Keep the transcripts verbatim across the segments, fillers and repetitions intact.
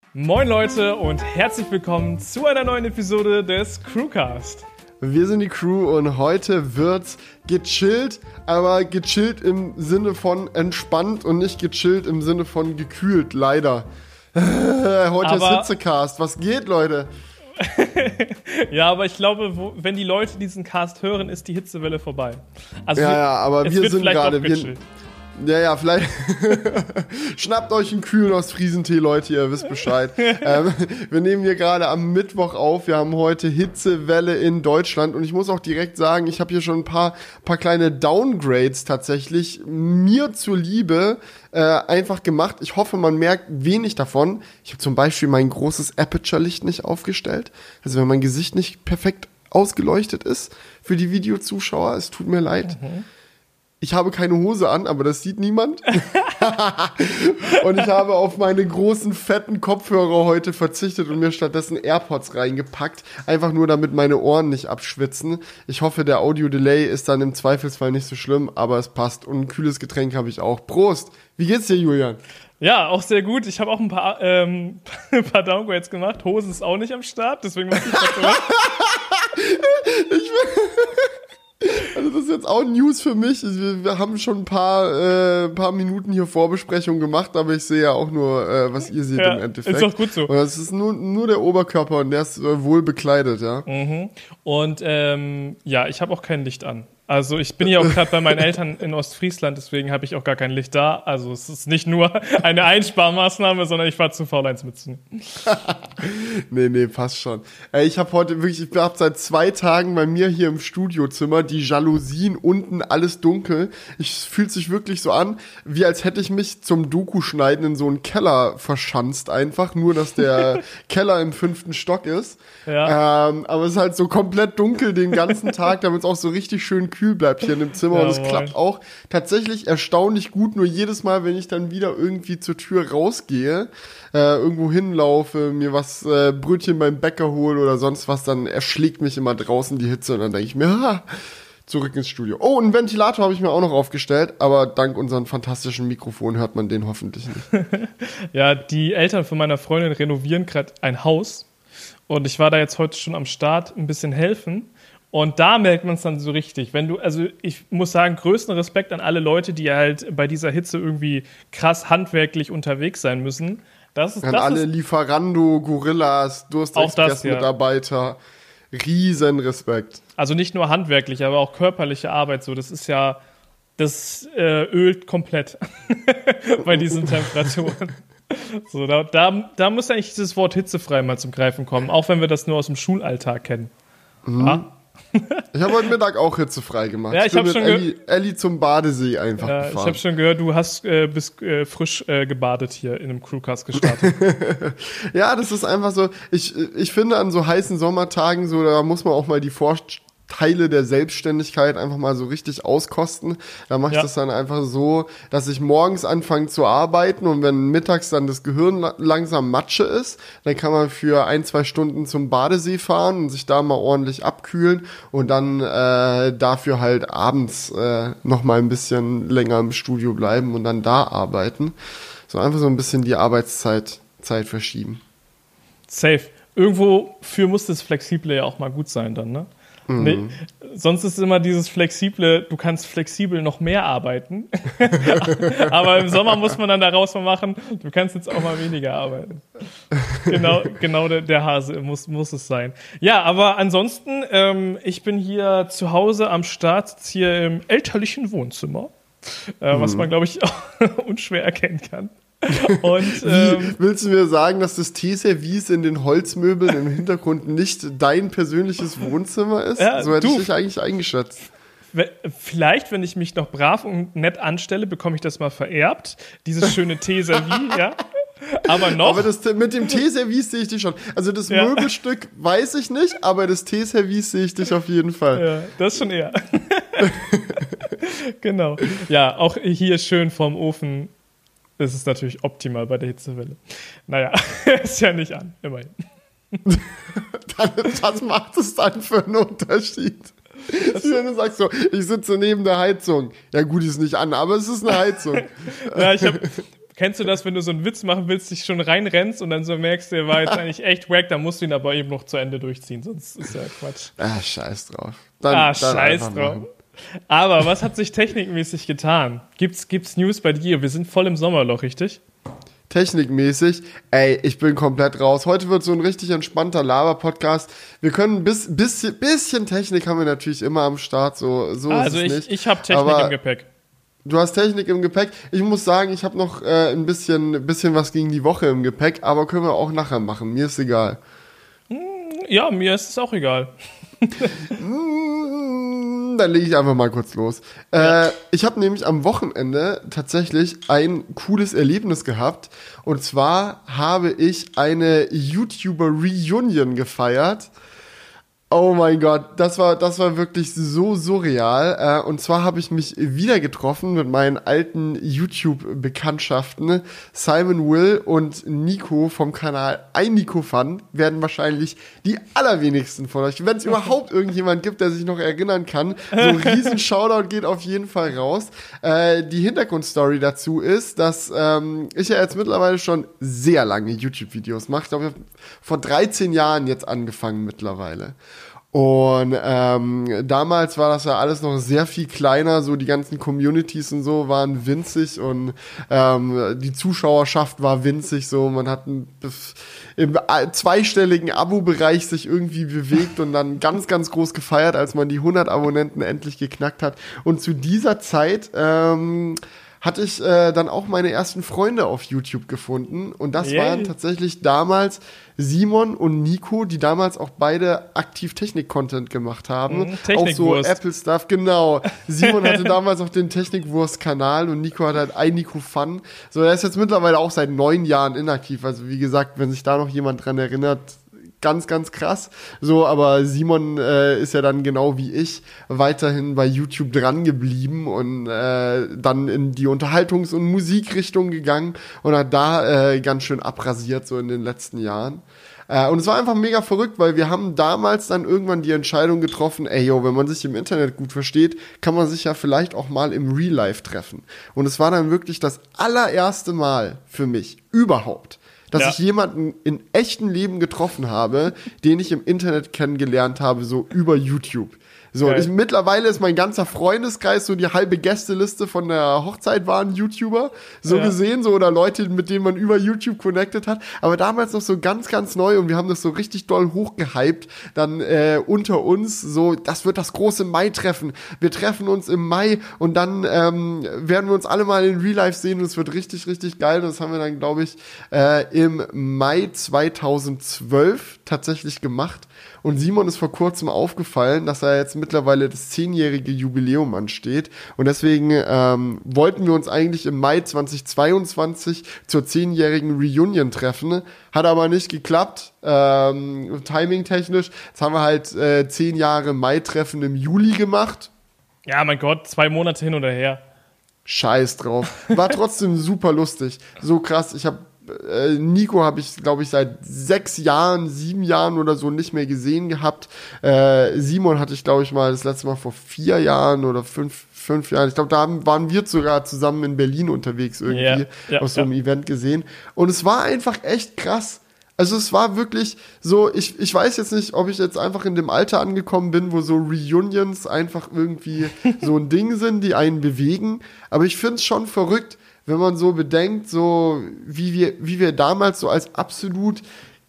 Moin Leute und herzlich willkommen zu einer neuen Episode des Crewcast. Wir sind die Crew und heute wird's gechillt, aber gechillt im Sinne von entspannt und nicht gechillt im Sinne von gekühlt, leider. Heute aber ist Hitzecast. Was geht, Leute? Ja, aber ich glaube, wo, wenn die Leute diesen Cast hören, ist die Hitzewelle vorbei. Also ja, ja, aber es wir wird sind vielleicht gerade... auch gechillt. Ja, ja, vielleicht schnappt euch einen kühlen Ostfriesentee, Leute, ihr wisst Bescheid. ähm, wir nehmen hier gerade am Mittwoch auf, wir haben heute Hitzewelle in Deutschland und ich muss auch direkt sagen, ich habe hier schon ein paar, paar kleine Downgrades tatsächlich mir zuliebe äh, einfach gemacht. Ich hoffe, man merkt wenig davon. Ich habe zum Beispiel mein großes Aperture-Licht nicht aufgestellt, also wenn mein Gesicht nicht perfekt ausgeleuchtet ist für die Videozuschauer, es tut mir leid. Mhm. Ich habe keine Hose an, aber das sieht niemand. Und ich habe auf meine großen, fetten Kopfhörer heute verzichtet und mir stattdessen AirPods reingepackt. Einfach nur, damit meine Ohren nicht abschwitzen. Ich hoffe, der Audio-Delay ist dann im Zweifelsfall nicht so schlimm, aber es passt. Und ein kühles Getränk habe ich auch. Prost! Wie geht's dir, Julian? Ja, auch sehr gut. Ich habe auch ein paar, ähm, ein paar Downgrades gemacht. Hose ist auch nicht am Start, deswegen muss ich das gemacht. Ich Also das ist jetzt auch News für mich. Wir, wir haben schon ein paar, äh, paar Minuten hier Vorbesprechung gemacht, aber ich sehe ja auch nur, äh, was ihr seht ja, im Endeffekt. Ist doch gut so. Und das ist nur, nur der Oberkörper und der ist äh, wohl bekleidet, ja. Mhm. Und ähm, ja, ich habe auch kein Licht an. Also ich bin ja auch gerade bei meinen Eltern in Ostfriesland, deswegen habe ich auch gar kein Licht da. Also es ist nicht nur eine Einsparmaßnahme, sondern ich war zu faul, eins mitzunehmen. nee, nee, passt schon. Ey, ich habe heute wirklich, ich habe seit zwei Tagen bei mir hier im Studiozimmer die Jalousien unten, alles dunkel. Es fühlt sich wirklich so an, wie als hätte ich mich zum Doku-Schneiden in so einen Keller verschanzt einfach. Nur, dass der Keller im fünften Stock ist. Ja. Ähm, aber es ist halt so komplett dunkel den ganzen Tag, damit es auch so richtig schön kühl bleibt hier in dem Zimmer. Ja, und es klappt auch tatsächlich erstaunlich gut. Nur jedes Mal, wenn ich dann wieder irgendwie zur Tür rausgehe, äh, irgendwo hinlaufe, mir was äh, Brötchen beim Bäcker hole oder sonst was, dann erschlägt mich immer draußen die Hitze und dann denke ich mir, ha, zurück ins Studio. Oh, einen Ventilator habe ich mir auch noch aufgestellt, aber dank unseren fantastischen Mikrofon hört man den hoffentlich nicht. Ja, die Eltern von meiner Freundin renovieren gerade ein Haus und ich war da jetzt heute schon am Start ein bisschen helfen. Und da merkt man es dann so richtig. Wenn du, also ich muss sagen, größten Respekt an alle Leute, die halt bei dieser Hitze irgendwie krass handwerklich unterwegs sein müssen. Das ist, an das alle ist Lieferando, Gorillas, Durstexpress-Mitarbeiter. Ja. Riesen Respekt. Also nicht nur handwerklich, aber auch körperliche Arbeit. So, das ist ja, das äh, ölt komplett bei diesen Temperaturen. So, da, da, da muss eigentlich dieses Wort hitzefrei mal zum Greifen kommen, auch wenn wir das nur aus dem Schulalltag kennen. Mhm. Ja? Ich habe heute Mittag auch hitzefrei gemacht. Ja, ich, ich bin hab mit schon Elli, Elli zum Badesee einfach ja, gefahren. Ich habe schon gehört, du hast äh, bist äh, frisch äh, gebadet hier in einem Crewcast gestartet. Ja, das ist einfach so, ich, ich finde an so heißen Sommertagen, so da muss man auch mal die Vorstellung Teile der Selbstständigkeit einfach mal so richtig auskosten. Da mache ich ja. das dann einfach so, dass ich morgens anfange zu arbeiten und wenn mittags dann das Gehirn langsam Matsche ist, dann kann man für ein, zwei Stunden zum Badesee fahren und sich da mal ordentlich abkühlen und dann äh, dafür halt abends äh, noch mal ein bisschen länger im Studio bleiben und dann da arbeiten. So einfach so ein bisschen die Arbeitszeit Zeit verschieben. Safe. Irgendwo für muss das Flexible ja auch mal gut sein dann, ne? Mhm. Nee, sonst ist immer dieses Flexible, du kannst flexibel noch mehr arbeiten. Aber im Sommer muss man dann daraus mal machen, du kannst jetzt auch mal weniger arbeiten. Genau, genau der, der Hase muss, muss es sein. Ja, aber ansonsten, ähm, ich bin hier zu Hause am Start, sitze hier im elterlichen Wohnzimmer, äh, mhm. was man, glaube ich, auch unschwer erkennen kann. Und, ähm, Wie, willst du mir sagen, dass das Teeservice in den Holzmöbeln im Hintergrund nicht dein persönliches Wohnzimmer ist? Ja, so hätte du, ich dich eigentlich eingeschätzt. Vielleicht, wenn ich mich noch brav und nett anstelle, bekomme ich das mal vererbt. Dieses schöne Teeservice, ja. Aber noch. Aber das, mit dem Teeservice sehe ich dich schon. Also das ja. Möbelstück weiß ich nicht, aber das Teeservice sehe ich dich auf jeden Fall. Ja, das schon eher. Genau. Ja, auch hier schön vorm Ofen. Das ist natürlich optimal bei der Hitzewelle. Naja, ist ja nicht an, immerhin. Was macht es dann für einen Unterschied? Wenn du sagst so, ich sitze neben der Heizung. Ja gut, die ist nicht an, aber es ist eine Heizung. Ja, ich habe Kennst du das, wenn du so einen Witz machen willst, dich schon reinrennst und dann so merkst, der war jetzt eigentlich echt wack, dann musst du ihn aber eben noch zu Ende durchziehen, sonst ist ja Quatsch. Ah, scheiß drauf. Dann, ah, dann scheiß drauf. Machen. Aber was hat sich technikmäßig getan? Gibt's, gibt's News bei dir? Wir sind voll im Sommerloch, richtig? Technikmäßig, ey, ich bin komplett raus. Heute wird so ein richtig entspannter Laber-Podcast. Wir können bis bisschen, bisschen Technik haben wir natürlich immer am Start, so, so also ist es ich, nicht. ich habe Technik Aber im Gepäck. Du hast Technik im Gepäck. Ich muss sagen, ich habe noch äh, ein bisschen, bisschen was gegen die Woche im Gepäck, aber können wir auch nachher machen. Mir ist egal. Ja, mir ist es auch egal. Dann lege ich einfach mal kurz los. Ja. Äh, ich habe nämlich am Wochenende tatsächlich ein cooles Erlebnis gehabt. Und zwar habe ich eine YouTuber-Reunion gefeiert. Oh mein Gott, das war, das war wirklich so surreal. Und zwar habe ich mich wieder getroffen mit meinen alten YouTube-Bekanntschaften. Simon Will und Nico vom Kanal Ein Nico Fun werden wahrscheinlich die allerwenigsten von euch, wenn es überhaupt irgendjemand gibt, der sich noch erinnern kann. So ein riesen Shoutout geht auf jeden Fall raus. Äh, die Hintergrundstory dazu ist, dass ähm, ich ja jetzt mittlerweile schon sehr lange YouTube-Videos mache. Ich glaube, ich habe vor dreizehn Jahren jetzt angefangen mittlerweile. Und ähm, damals war das ja alles noch sehr viel kleiner, so die ganzen Communities und so waren winzig und ähm, die Zuschauerschaft war winzig, so man hat ein, im zweistelligen Abo-Bereich sich irgendwie bewegt und dann ganz, ganz groß gefeiert, als man die hundert Abonnenten endlich geknackt hat. Und zu dieser Zeit ähm, hatte ich äh, dann auch meine ersten Freunde auf YouTube gefunden. Und das Yay. waren tatsächlich damals Simon und Nico, die damals auch beide aktiv Technik-Content gemacht haben. Mhm, auch so Apple-Stuff, genau. Simon hatte damals auch den Technikwurst-Kanal und Nico hat halt Ein Nico Fun. So, er ist jetzt mittlerweile auch seit neun Jahren inaktiv. Also wie gesagt, wenn sich da noch jemand dran erinnert, ganz, ganz krass. So, aber Simon äh, ist ja dann genau wie ich weiterhin bei YouTube dran geblieben und äh, dann in die Unterhaltungs- und Musikrichtung gegangen und hat da äh, ganz schön abrasiert, so in den letzten Jahren. Äh, und es war einfach mega verrückt, weil wir haben damals dann irgendwann die Entscheidung getroffen, ey, yo, wenn man sich im Internet gut versteht, kann man sich ja vielleicht auch mal im Real Life treffen. Und es war dann wirklich das allererste Mal für mich überhaupt, dass ja. ich jemanden in echtem Leben getroffen habe, den ich im Internet kennengelernt habe, so über YouTube. So, ich, mittlerweile ist mein ganzer Freundeskreis, so die halbe Gästeliste von der Hochzeit waren YouTuber, so ja. gesehen, so, oder Leute, mit denen man über YouTube connected hat, aber damals noch so ganz, ganz neu und wir haben das so richtig doll hochgehypt, dann äh, unter uns, so, das wird das große Mai-Treffen, wir treffen uns im Mai und dann ähm, werden wir uns alle mal in Real Life sehen und es wird richtig, richtig geil und das haben wir dann, glaube ich, äh, im Mai zweitausendzwölf tatsächlich gemacht. Und Simon ist vor kurzem aufgefallen, dass er jetzt mittlerweile das zehnjährige Jubiläum ansteht. Und deswegen ähm, wollten wir uns eigentlich im Mai zweitausendzweiundzwanzig zur zehnjährigen Reunion treffen. Hat aber nicht geklappt, ähm, timing-technisch. Jetzt haben wir halt äh, zehn Jahre Mai-Treffen im Juli gemacht. Ja, mein Gott, zwei Monate hin oder her. Scheiß drauf. War trotzdem super lustig. So krass, ich habe Äh, Nico habe ich, glaube ich, seit sechs Jahren, sieben Jahren oder so nicht mehr gesehen gehabt. Äh, Simon hatte ich, glaube ich, mal das letzte Mal vor vier Jahren oder fünf, fünf Jahren. Ich glaube, da haben, waren wir sogar zusammen in Berlin unterwegs irgendwie, ja, ja, auf so einem ja. Event gesehen. Und es war einfach echt krass. Also es war wirklich so, ich, ich weiß jetzt nicht, ob ich jetzt einfach in dem Alter angekommen bin, wo so Reunions einfach irgendwie so ein Ding sind, die einen bewegen. Aber ich finde es schon verrückt, wenn man so bedenkt, so wie wir, wie wir damals so als absolut,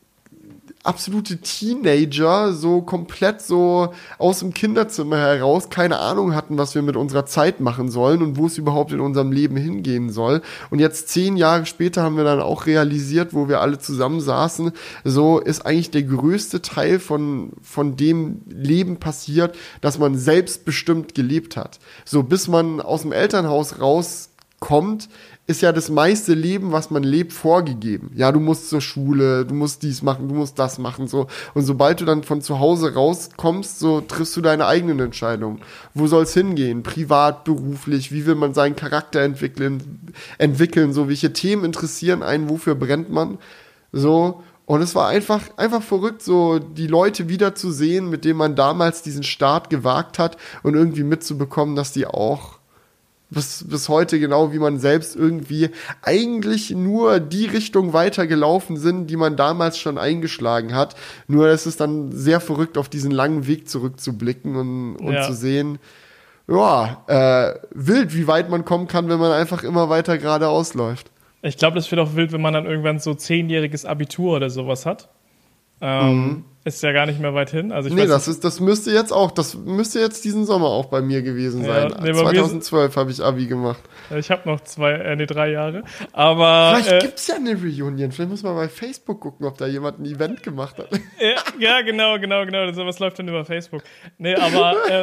absolute Teenager so komplett so aus dem Kinderzimmer heraus keine Ahnung hatten, was wir mit unserer Zeit machen sollen und wo es überhaupt in unserem Leben hingehen soll. Und jetzt zehn Jahre später haben wir dann auch realisiert, wo wir alle zusammen saßen, so ist eigentlich der größte Teil von, von dem Leben passiert, dass man selbstbestimmt gelebt hat. So bis man aus dem Elternhaus rauskommt, ist ja das meiste Leben, was man lebt, vorgegeben. Ja, du musst zur Schule, du musst dies machen, du musst das machen, so. Und sobald du dann von zu Hause rauskommst, so triffst du deine eigenen Entscheidungen. Wo soll's hingehen? Privat, beruflich? Wie will man seinen Charakter entwickeln? Entwickeln, so. Welche Themen interessieren einen? Wofür brennt man? So. Und es war einfach, einfach verrückt, so die Leute wiederzusehen, mit denen man damals diesen Start gewagt hat und irgendwie mitzubekommen, dass die auch bis, bis heute, genau wie man selbst irgendwie eigentlich nur die Richtung weitergelaufen sind, die man damals schon eingeschlagen hat. Nur es ist dann sehr verrückt, auf diesen langen Weg zurückzublicken und, und Ja. zu sehen, ja, äh, wild, wie weit man kommen kann, wenn man einfach immer weiter geradeaus läuft. Ich glaube, das wird auch wild, wenn man dann irgendwann so zehnjähriges Abitur oder sowas hat. Ähm, Mhm. Ist ja gar nicht mehr weit hin. Also ich Nee, weiß das nicht, ist, das müsste jetzt auch, das müsste jetzt diesen Sommer auch bei mir gewesen Ja, sein. nee, bei mir zweitausendzwölf habe ich Abi gemacht. ich habe noch zwei, äh, nee, drei Jahre. Aber Vielleicht äh, gibt's ja eine Reunion. Vielleicht muss man bei Facebook gucken, ob da jemand ein Event gemacht hat. ja, ja, genau, genau, genau. Sowas läuft dann über Facebook. Nee, aber äh,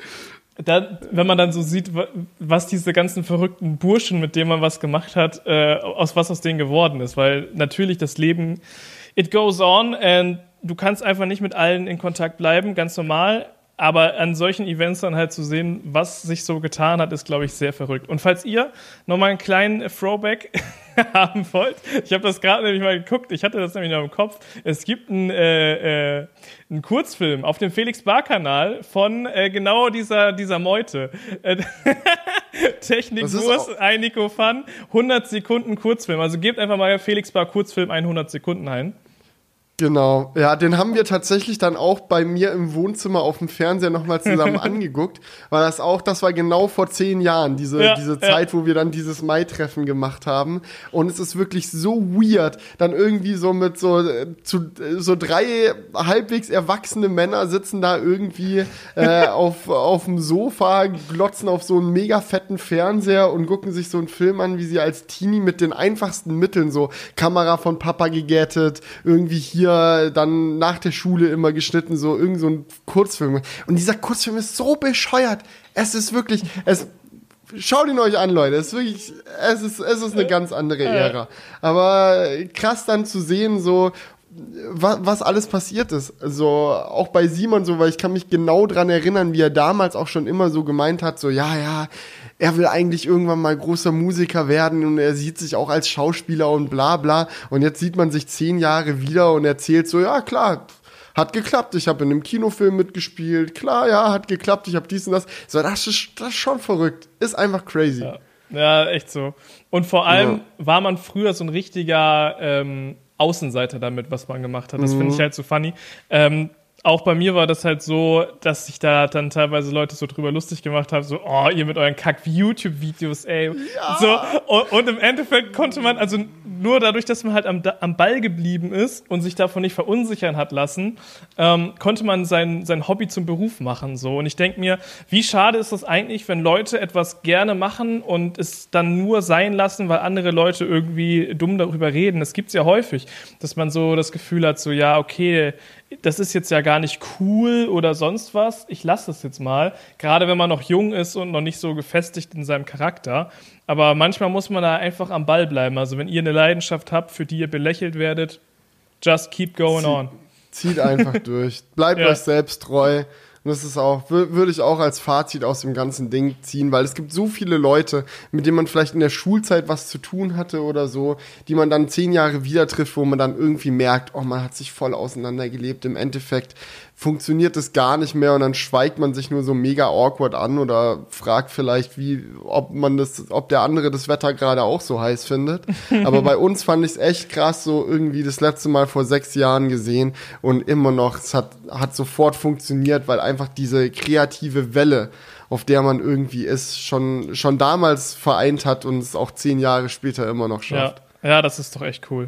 da, wenn man dann so sieht, wa- was diese ganzen verrückten Burschen, mit denen man was gemacht hat, äh, aus was aus denen geworden ist. Weil natürlich das Leben, it goes on and du kannst einfach nicht mit allen in Kontakt bleiben, ganz normal. Aber an solchen Events dann halt zu sehen, was sich so getan hat, ist, glaube ich, sehr verrückt. Und falls ihr nochmal einen kleinen Throwback haben wollt, ich habe das gerade nämlich mal geguckt, ich hatte das nämlich noch im Kopf, es gibt einen, äh, äh, einen Kurzfilm auf dem Felix-Bar-Kanal von äh, genau dieser, dieser Meute. Äh, Technik, Das ist Wurst, auch- ein Nico Fun, hundert Sekunden Kurzfilm. Also gebt einfach mal Felix-Bar Kurzfilm hundert Sekunden ein. Genau, ja, den haben wir tatsächlich dann auch bei mir im Wohnzimmer auf dem Fernseher nochmal zusammen angeguckt, weil das auch, das war genau vor zehn Jahren, diese, Ja, diese ja. Zeit, wo wir dann dieses Mai-Treffen gemacht haben. Und es ist wirklich so weird, dann irgendwie so mit so, äh, zu, äh, so drei halbwegs erwachsene Männer sitzen da irgendwie äh, auf, auf dem Sofa, glotzen auf so einen mega fetten Fernseher und gucken sich so einen Film an, wie sie als Teenie mit den einfachsten Mitteln, so Kamera von Papa gegättet, irgendwie hier dann nach der Schule immer geschnitten, so irgend so ein Kurzfilm. Und dieser Kurzfilm ist so bescheuert. Es ist wirklich, es, schaut ihn euch an, Leute. Es ist wirklich, es ist, es ist eine ganz andere Ära. Aber krass dann zu sehen, so, was, was alles passiert ist. Also auch bei Simon so, weil ich kann mich genau dran erinnern, wie er damals auch schon immer so gemeint hat, so, ja, ja, er will eigentlich irgendwann mal großer Musiker werden und er sieht sich auch als Schauspieler und bla bla. Und jetzt sieht man sich zehn Jahre wieder und erzählt so, ja klar, hat geklappt, ich habe in einem Kinofilm mitgespielt, klar, ja, hat geklappt, ich habe dies und das. So, das ist, das ist schon verrückt, ist einfach crazy. Ja. Ja, echt so. Und vor allem war man früher so ein richtiger ähm, Außenseiter damit, was man gemacht hat. Das finde ich halt so funny. Ähm, auch bei mir war das halt so, dass sich da dann teilweise Leute so drüber lustig gemacht haben, so, oh, ihr mit euren Kack-YouTube-Videos, ey. Ja. So, und, und im Endeffekt konnte man, also nur dadurch, dass man halt am, am Ball geblieben ist und sich davon nicht verunsichern hat lassen, ähm, konnte man sein, sein Hobby zum Beruf machen, so. Und ich denke mir, wie schade ist das eigentlich, wenn Leute etwas gerne machen und es dann nur sein lassen, weil andere Leute irgendwie dumm darüber reden. Das gibt's ja häufig, dass man so das Gefühl hat, so, ja, okay, das ist jetzt ja gar nicht cool oder sonst was, ich lasse es jetzt mal. Gerade wenn man noch jung ist und noch nicht so gefestigt in seinem Charakter. Aber manchmal muss man da einfach am Ball bleiben. Also wenn ihr eine Leidenschaft habt, für die ihr belächelt werdet, just keep going on. Zieht einfach durch. Bleibt Ja. euch selbst treu. Und das ist auch, wür- würde ich auch als Fazit aus dem ganzen Ding ziehen, weil es gibt so viele Leute, mit denen man vielleicht in der Schulzeit was zu tun hatte oder so, die man dann zehn Jahre wieder trifft, wo man dann irgendwie merkt, oh, man hat sich voll auseinandergelebt. Im Endeffekt funktioniert das gar nicht mehr und dann schweigt man sich nur so mega awkward an oder fragt vielleicht, wie, ob man das, ob der andere das Wetter gerade auch so heiß findet. Aber bei uns fand ich es echt krass, so irgendwie das letzte Mal vor sechs Jahren gesehen und immer noch, es hat, hat sofort funktioniert, weil einfach diese kreative Welle, auf der man irgendwie ist, schon, schon damals vereint hat und es auch zehn Jahre später immer noch Ja, schafft. ja, das ist doch echt cool.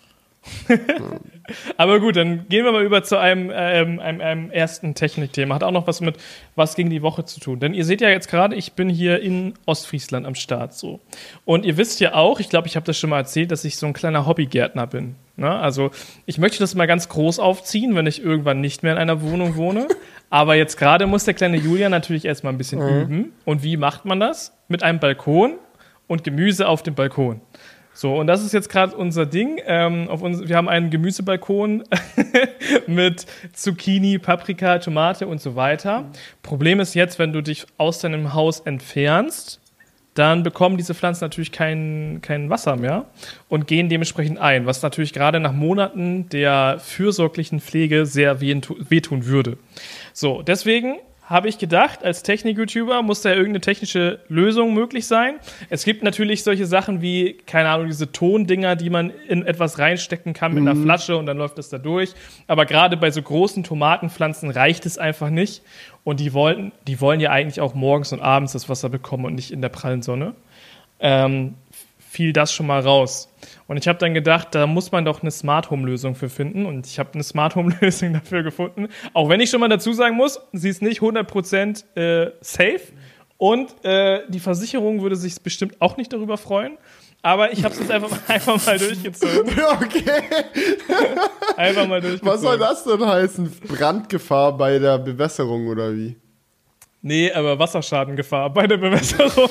Aber gut, dann gehen wir mal über zu einem, ähm, einem, einem ersten Technikthema. Hat auch noch was mit was gegen die Woche zu tun. Denn ihr seht ja jetzt gerade, ich bin hier in Ostfriesland am Start so. Und ihr wisst ja auch, ich glaube, ich habe das schon mal erzählt, dass ich so ein kleiner Hobbygärtner bin. Ne? Also ich möchte das mal ganz groß aufziehen, wenn ich irgendwann nicht mehr in einer Wohnung wohne. Aber jetzt gerade muss der kleine Julian natürlich erstmal ein bisschen Mhm. üben. Und wie macht man das? Mit einem Balkon und Gemüse auf dem Balkon. So, und das ist jetzt gerade unser Ding. Ähm, auf uns, wir haben einen Gemüsebalkon mit Zucchini, Paprika, Tomate und so weiter. Problem ist jetzt, wenn du dich aus deinem Haus entfernst, dann bekommen diese Pflanzen natürlich kein, kein Wasser mehr und gehen dementsprechend ein, was natürlich gerade nach Monaten der fürsorglichen Pflege sehr wehtun würde. So, deswegen habe ich gedacht, als Technik-YouTuber muss da ja irgendeine technische Lösung möglich sein. Es gibt natürlich solche Sachen wie, keine Ahnung, diese Tondinger, die man in etwas reinstecken kann mit mhm. einer Flasche und dann läuft das da durch. Aber gerade bei so großen Tomatenpflanzen reicht es einfach nicht. Und die wollen, die wollen ja eigentlich auch morgens und abends das Wasser bekommen und nicht in der prallen Sonne. Ähm, fiel das schon mal raus. Und ich habe dann gedacht, da muss man doch eine Smart-Home-Lösung für finden. Und ich habe eine Smart-Home-Lösung dafür gefunden. Auch wenn ich schon mal dazu sagen muss, sie ist nicht hundert Prozent äh, safe. Und äh, die Versicherung würde sich bestimmt auch nicht darüber freuen. Aber ich habe es jetzt einfach, einfach mal durchgezogen. Okay. Einfach mal durchgezogen. Was soll das denn heißen? Brandgefahr bei der Bewässerung oder wie? Nee, aber Wasserschadengefahr bei der Bewässerung.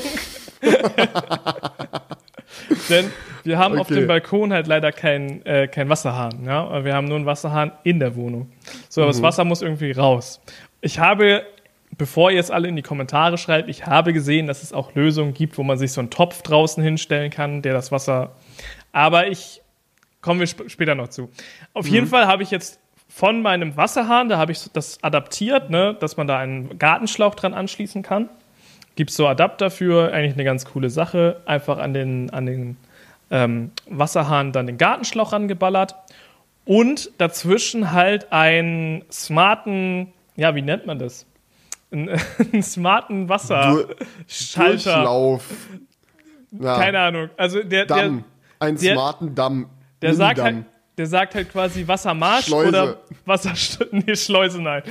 Denn wir haben okay. auf dem Balkon halt leider keinen äh, kein Wasserhahn. Ja? Wir haben nur einen Wasserhahn in der Wohnung. So, aber mhm. das Wasser muss irgendwie raus. Ich habe, bevor ihr jetzt alle in die Kommentare schreibt, ich habe gesehen, dass es auch Lösungen gibt, wo man sich so einen Topf draußen hinstellen kann, der das Wasser... Aber ich... Kommen wir sp- später noch zu. Auf mhm. jeden Fall habe ich jetzt von meinem Wasserhahn, da habe ich das adaptiert, ne, dass man da einen Gartenschlauch dran anschließen kann. Gibt es so Adapter für, eigentlich eine ganz coole Sache. Einfach an den, an den ähm, Wasserhahn dann den Gartenschlauch rangeballert. Und dazwischen halt einen smarten, ja, wie nennt man das? Einen, einen smarten Wasserschalter. Durchlauf. Ja. Keine Ahnung. Also der, Damm. der, einen der, smarten Damm. Der sagt, halt, der sagt halt quasi Wassermarsch Schleuse. Oder Wasser... Nee, Schleuse, nein.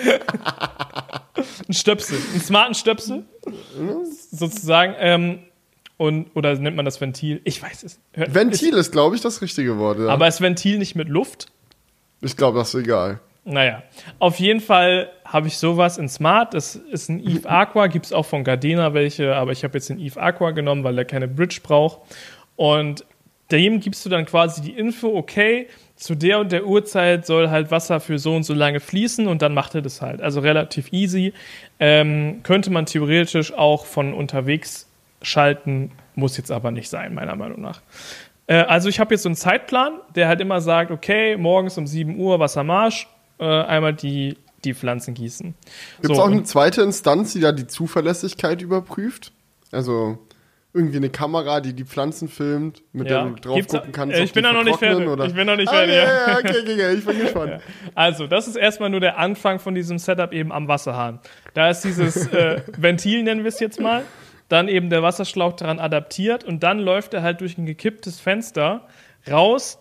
Ein Stöpsel. Einen smarten Stöpsel. Sozusagen. Ähm, und, oder nennt man das Ventil? Ich weiß es. Ventil ist, ist glaube ich, das richtige Wort. Ja. Aber ist Ventil nicht mit Luft? Ich glaube, das ist egal. Naja. Auf jeden Fall habe ich sowas in Smart. Das ist ein Eve Aqua. Gibt es auch von Gardena welche. Aber ich habe jetzt den Eve Aqua genommen, weil der keine Bridge braucht. Und dem gibst du dann quasi die Info, okay, zu der und der Uhrzeit soll halt Wasser für so und so lange fließen und dann macht er das halt. Also relativ easy. Ähm, könnte man theoretisch auch von unterwegs schalten, muss jetzt aber nicht sein, meiner Meinung nach. Äh, also ich habe jetzt so einen Zeitplan, der halt immer sagt, okay, morgens um sieben Uhr Wassermarsch, äh, einmal die, die Pflanzen gießen. Gibt es so, auch eine zweite Instanz, die da die Zuverlässigkeit überprüft? Also... Irgendwie eine Kamera, die die Pflanzen filmt, mit ja. der du drauf Gibt's, gucken kannst. äh, ich bin noch nicht fertig. Oder? Ich bin noch nicht ah, fertig. Ja, ja, ja, okay, okay, okay, ich bin gespannt. Ja. Also, das ist erstmal nur der Anfang von diesem Setup eben am Wasserhahn. Da ist dieses äh, Ventil, nennen wir es jetzt mal, dann eben der Wasserschlauch daran adaptiert und dann läuft er halt durch ein gekipptes Fenster raus.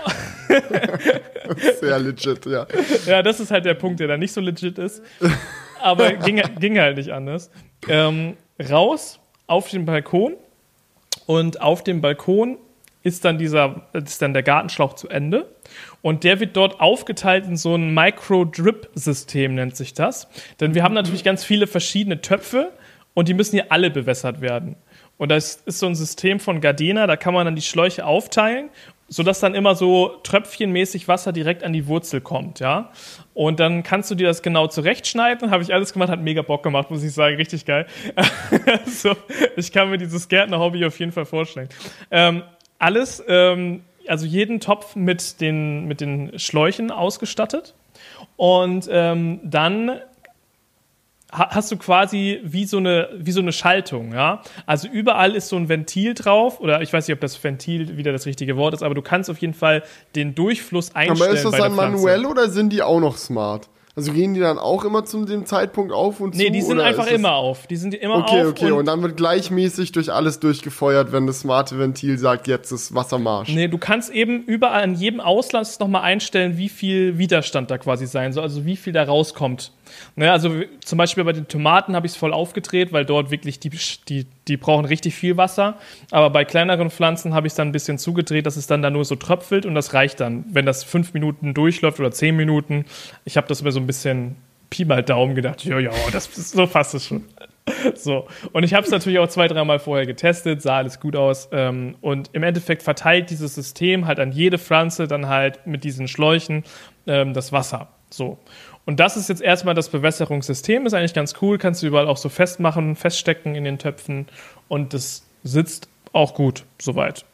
Sehr legit, ja. Ja, das ist halt der Punkt, der da nicht so legit ist. Aber ging, ging halt nicht anders. Ähm, raus auf den Balkon. Und auf dem Balkon ist dann dieser, ist dann der Gartenschlauch zu Ende. Und der wird dort aufgeteilt in so ein Micro-Drip-System, nennt sich das. Denn wir haben natürlich ganz viele verschiedene Töpfe und die müssen hier alle bewässert werden. Und das ist so ein System von Gardena, da kann man dann die Schläuche aufteilen, sodass dann immer so tröpfchenmäßig Wasser direkt an die Wurzel kommt, ja. Und dann kannst du dir das genau zurechtschneiden. Habe ich alles gemacht, hat mega Bock gemacht, muss ich sagen, richtig geil. So, ich kann mir dieses Gärtner-Hobby auf jeden Fall vorstellen. Ähm, alles, ähm, also jeden Topf mit den, mit den Schläuchen ausgestattet. Und ähm, dann hast du quasi wie so eine, wie so eine Schaltung, ja. Also überall ist so ein Ventil drauf, oder ich weiß nicht, ob das Ventil wieder das richtige Wort ist, aber du kannst auf jeden Fall den Durchfluss einstellen. Aber ist das dann manuell oder sind die auch noch smart? Also gehen die dann auch immer zu dem Zeitpunkt auf und zu? Nee, die sind einfach immer auf. Die sind immer okay, auf. Okay, okay. Und, und dann wird gleichmäßig durch alles durchgefeuert, wenn das smarte Ventil sagt, jetzt ist Wassermarsch. Nee, du kannst eben überall an jedem Auslass nochmal einstellen, wie viel Widerstand da quasi sein soll, also wie viel da rauskommt. Ne, also zum Beispiel bei den Tomaten habe ich es voll aufgedreht, weil dort wirklich die, die, die brauchen richtig viel Wasser. Aber bei kleineren Pflanzen habe ich es dann ein bisschen zugedreht, dass es dann da nur so tröpfelt und das reicht dann, wenn das fünf Minuten durchläuft oder zehn Minuten. Ich habe das mir so ein bisschen Pi mal Daumen gedacht, ja, ja, das, so passt es schon. So. Und ich habe es natürlich auch zwei, dreimal vorher getestet, sah alles gut aus. Ähm, und im Endeffekt verteilt dieses System halt an jede Pflanze dann halt mit diesen Schläuchen ähm, das Wasser. So. Und das ist jetzt erstmal das Bewässerungssystem, ist eigentlich ganz cool, kannst du überall auch so festmachen, feststecken in den Töpfen und das sitzt auch gut, soweit.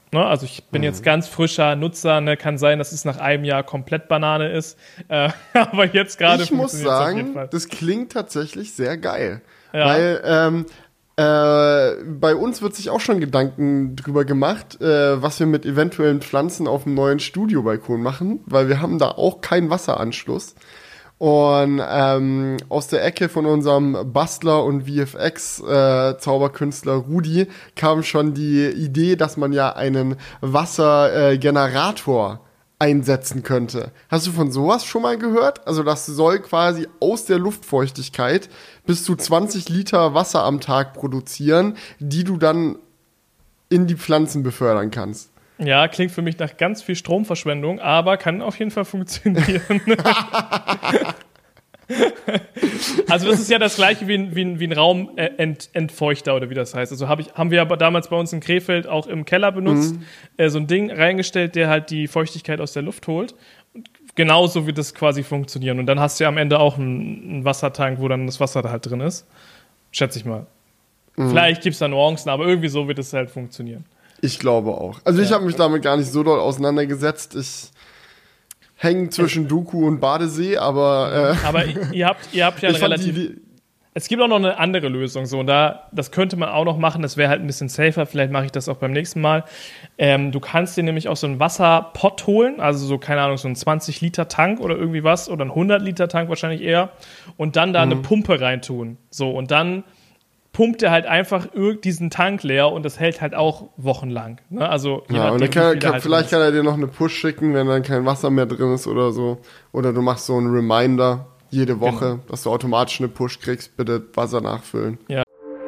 Ne? Also ich bin mhm. jetzt ganz frischer Nutzer, ne? Kann sein, dass es nach einem Jahr komplett Banane ist. Äh, aber jetzt gerade Ich muss sagen, das klingt tatsächlich sehr geil. Ja. Weil ähm, äh, bei uns wird sich auch schon Gedanken drüber gemacht, äh, was wir mit eventuellen Pflanzen auf dem neuen Studiobalkon machen, weil wir haben da auch keinen Wasseranschluss. Und ähm, aus der Ecke von unserem Bastler und V F X-Zauberkünstler äh, Rudi kam schon die Idee, dass man ja einen Wassergenerator äh, einsetzen könnte. Hast du von sowas schon mal gehört? Also das soll quasi aus der Luftfeuchtigkeit bis zu zwanzig Liter Wasser am Tag produzieren, die du dann in die Pflanzen befördern kannst. Ja, klingt für mich nach ganz viel Stromverschwendung, aber kann auf jeden Fall funktionieren. Also das ist ja das gleiche wie ein, wie ein, wie ein Raumentfeuchter oder wie das heißt. Also hab ich, haben wir aber damals bei uns in Krefeld auch im Keller benutzt, mhm. äh, so ein Ding reingestellt, der halt die Feuchtigkeit aus der Luft holt. Und genauso wird das quasi funktionieren. Und dann hast du ja am Ende auch einen, einen Wassertank, wo dann das Wasser da halt drin ist. Schätze ich mal. Mhm. Vielleicht gibt es da Nuancen, aber irgendwie so wird es halt funktionieren. Ich glaube auch. Also ich ja. habe mich damit gar nicht so doll auseinandergesetzt. Ich hänge zwischen Doku und Badesee, aber... Äh, aber ihr habt, ihr habt ja ein relativ... Die, es gibt auch noch eine andere Lösung. So, und da, das könnte man auch noch machen. Das wäre halt ein bisschen safer. Vielleicht mache ich das auch beim nächsten Mal. Ähm, du kannst dir nämlich auch so einen Wasserpott holen. Also so, keine Ahnung, so einen zwanzig Liter Tank oder irgendwie was. Oder einen hundert Liter Tank wahrscheinlich eher. Und dann da mhm. eine Pumpe reintun. So, und dann pumpt er halt einfach diesen Tank leer und das hält halt auch wochenlang. Ne? Also, ja, und dann kann, kann, halt vielleicht kann er dir noch eine Push schicken, wenn dann kein Wasser mehr drin ist oder so. Oder du machst so einen Reminder jede Woche, genau. dass du automatisch eine Push kriegst, bitte Wasser nachfüllen. Ja.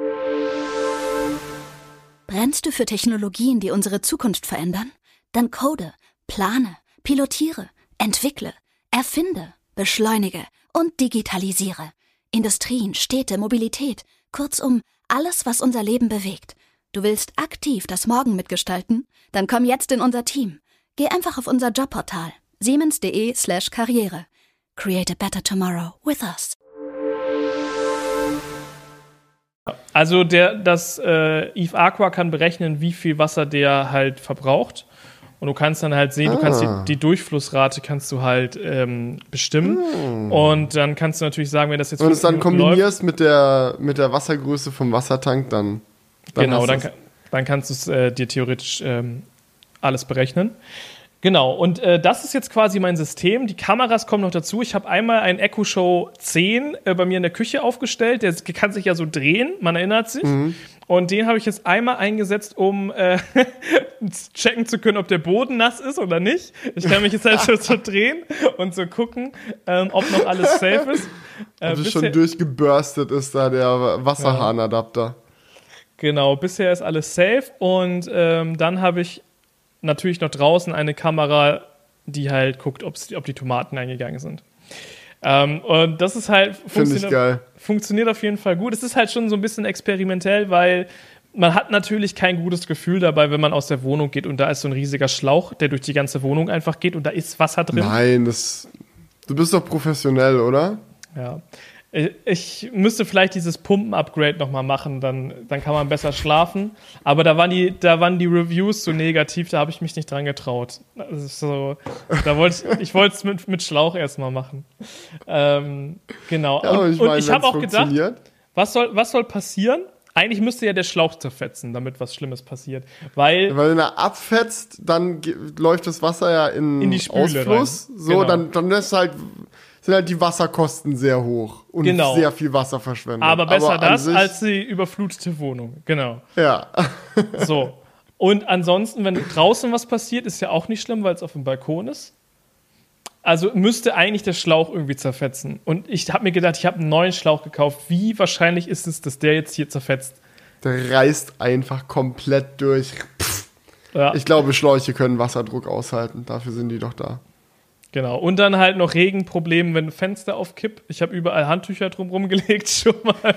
Brennst du für Technologien, die unsere Zukunft verändern? Dann code, plane, pilotiere, entwickle, erfinde, beschleunige und digitalisiere. Industrien, Städte, Mobilität, kurzum, alles, was unser Leben bewegt. Du willst aktiv das Morgen mitgestalten? Dann komm jetzt in unser Team. Geh einfach auf unser Jobportal siemens.de slash Karriere. Create a better tomorrow with us. Also der, das äh, Eve Aqua kann berechnen, wie viel Wasser der halt verbraucht. Und du kannst dann halt sehen, ah. du kannst die, die Durchflussrate kannst du halt ähm, bestimmen. Hm. Und dann kannst du natürlich sagen, wenn das jetzt... Wenn du es dann kombinierst mit der, mit der Wassergröße vom Wassertank, dann... dann genau, dann, dann kannst du es äh, dir theoretisch ähm, alles berechnen. Genau, und äh, das ist jetzt quasi mein System. Die Kameras kommen noch dazu. Ich habe einmal einen Echo Show zehn äh, bei mir in der Küche aufgestellt. Der kann sich ja so drehen, man erinnert sich. Mhm. Und den habe ich jetzt einmal eingesetzt, um äh, checken zu können, ob der Boden nass ist oder nicht. Ich kann mich jetzt halt so, so drehen und so gucken, ähm, ob noch alles safe ist. Äh, also schon durchgebürstet ist da der Wasserhahnadapter. Ja. Genau, bisher ist alles safe. Und ähm, dann habe ich natürlich noch draußen eine Kamera, die halt guckt, ob die Tomaten eingegangen sind. Ähm, und das ist halt funktioniert, geil. funktioniert auf jeden Fall gut. Es ist halt schon so ein bisschen experimentell, weil man hat natürlich kein gutes Gefühl dabei, wenn man aus der Wohnung geht und da ist so ein riesiger Schlauch, der durch die ganze Wohnung einfach geht und da ist Wasser drin. Nein, das, du bist doch professionell, oder? Ja. Ich müsste vielleicht dieses Pumpen-Upgrade nochmal machen, dann, dann kann man besser schlafen. Aber da waren die, da waren die Reviews so negativ, da habe ich mich nicht dran getraut. So, da wollte ich, ich wollte es mit, mit Schlauch erstmal machen. Ähm, genau. Ja, und ich, mein, und ich habe auch gedacht, was soll, was soll passieren? Eigentlich müsste ja der Schlauch zerfetzen, damit was Schlimmes passiert. Weil, Weil wenn er abfetzt, dann ge- läuft das Wasser ja in, in die Spüle Ausfluss. Rein. So, genau. dann, dann ist halt... sind halt die Wasserkosten sehr hoch und genau. sehr viel Wasser verschwendet. Aber besser Aber das sich, als die überflutete Wohnung. Genau. Ja. So. Und ansonsten, wenn draußen was passiert, ist ja auch nicht schlimm, weil es auf dem Balkon ist. Also müsste eigentlich der Schlauch irgendwie zerfetzen. Und ich habe mir gedacht, ich habe einen neuen Schlauch gekauft. Wie wahrscheinlich ist es, dass der jetzt hier zerfetzt? Der reißt einfach komplett durch. Ja. Ich glaube, Schläuche können Wasserdruck aushalten. Dafür sind die doch da. Genau. Und dann halt noch Regenprobleme, wenn ein Fenster aufkippt. Ich habe überall Handtücher drumherum gelegt schon mal.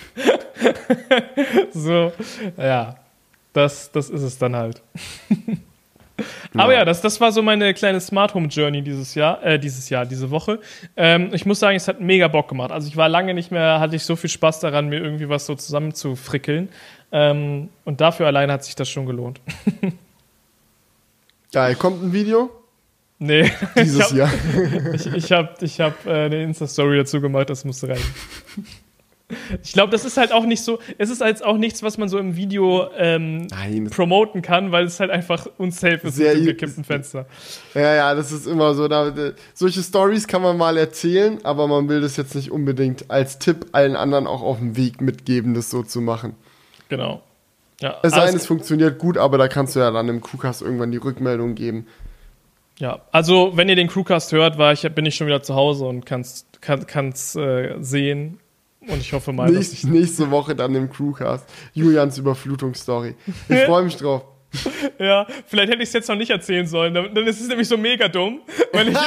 So, ja. Das, das ist es dann halt. Aber ja, ja das, das war so meine kleine Smart Home Journey dieses Jahr, äh, dieses Jahr, diese Woche. Ähm, ich muss sagen, es hat mega Bock gemacht. Also ich war lange nicht mehr, hatte ich so viel Spaß daran, mir irgendwie was so zusammenzufrickeln. Ähm, und dafür alleine hat sich das schon gelohnt. Geil, kommt ein Video? Nee. Dieses ich hab, Jahr. Ich, ich habe ich hab, äh, eine Insta-Story dazu gemacht, das musste rein. Ich glaube, das ist halt auch nicht so, es ist halt auch nichts, was man so im Video ähm, Nein. promoten kann, weil es halt einfach unsafe ist Sehr mit dem i- gekippten Fenster. Ja, ja, das ist immer so. Da, da, solche Stories kann man mal erzählen, aber man will das jetzt nicht unbedingt als Tipp allen anderen auch auf dem Weg mitgeben, das so zu machen. Genau. Ja, Es sei denn, also, es funktioniert gut, aber da kannst du ja dann im Crewcast irgendwann die Rückmeldung geben. ja, also wenn ihr den Crewcast hört, war ich, bin ich schon wieder zu Hause und kann's, kann, kann's äh, sehen. Und ich hoffe mal, dass ich Nächste, nächste Woche dann im Crewcast. Julians Überflutungsstory. Ich freue mich drauf. Ja, vielleicht hätte ich es jetzt noch nicht erzählen sollen. Dann dann ist es nämlich so mega dumm. Weil ich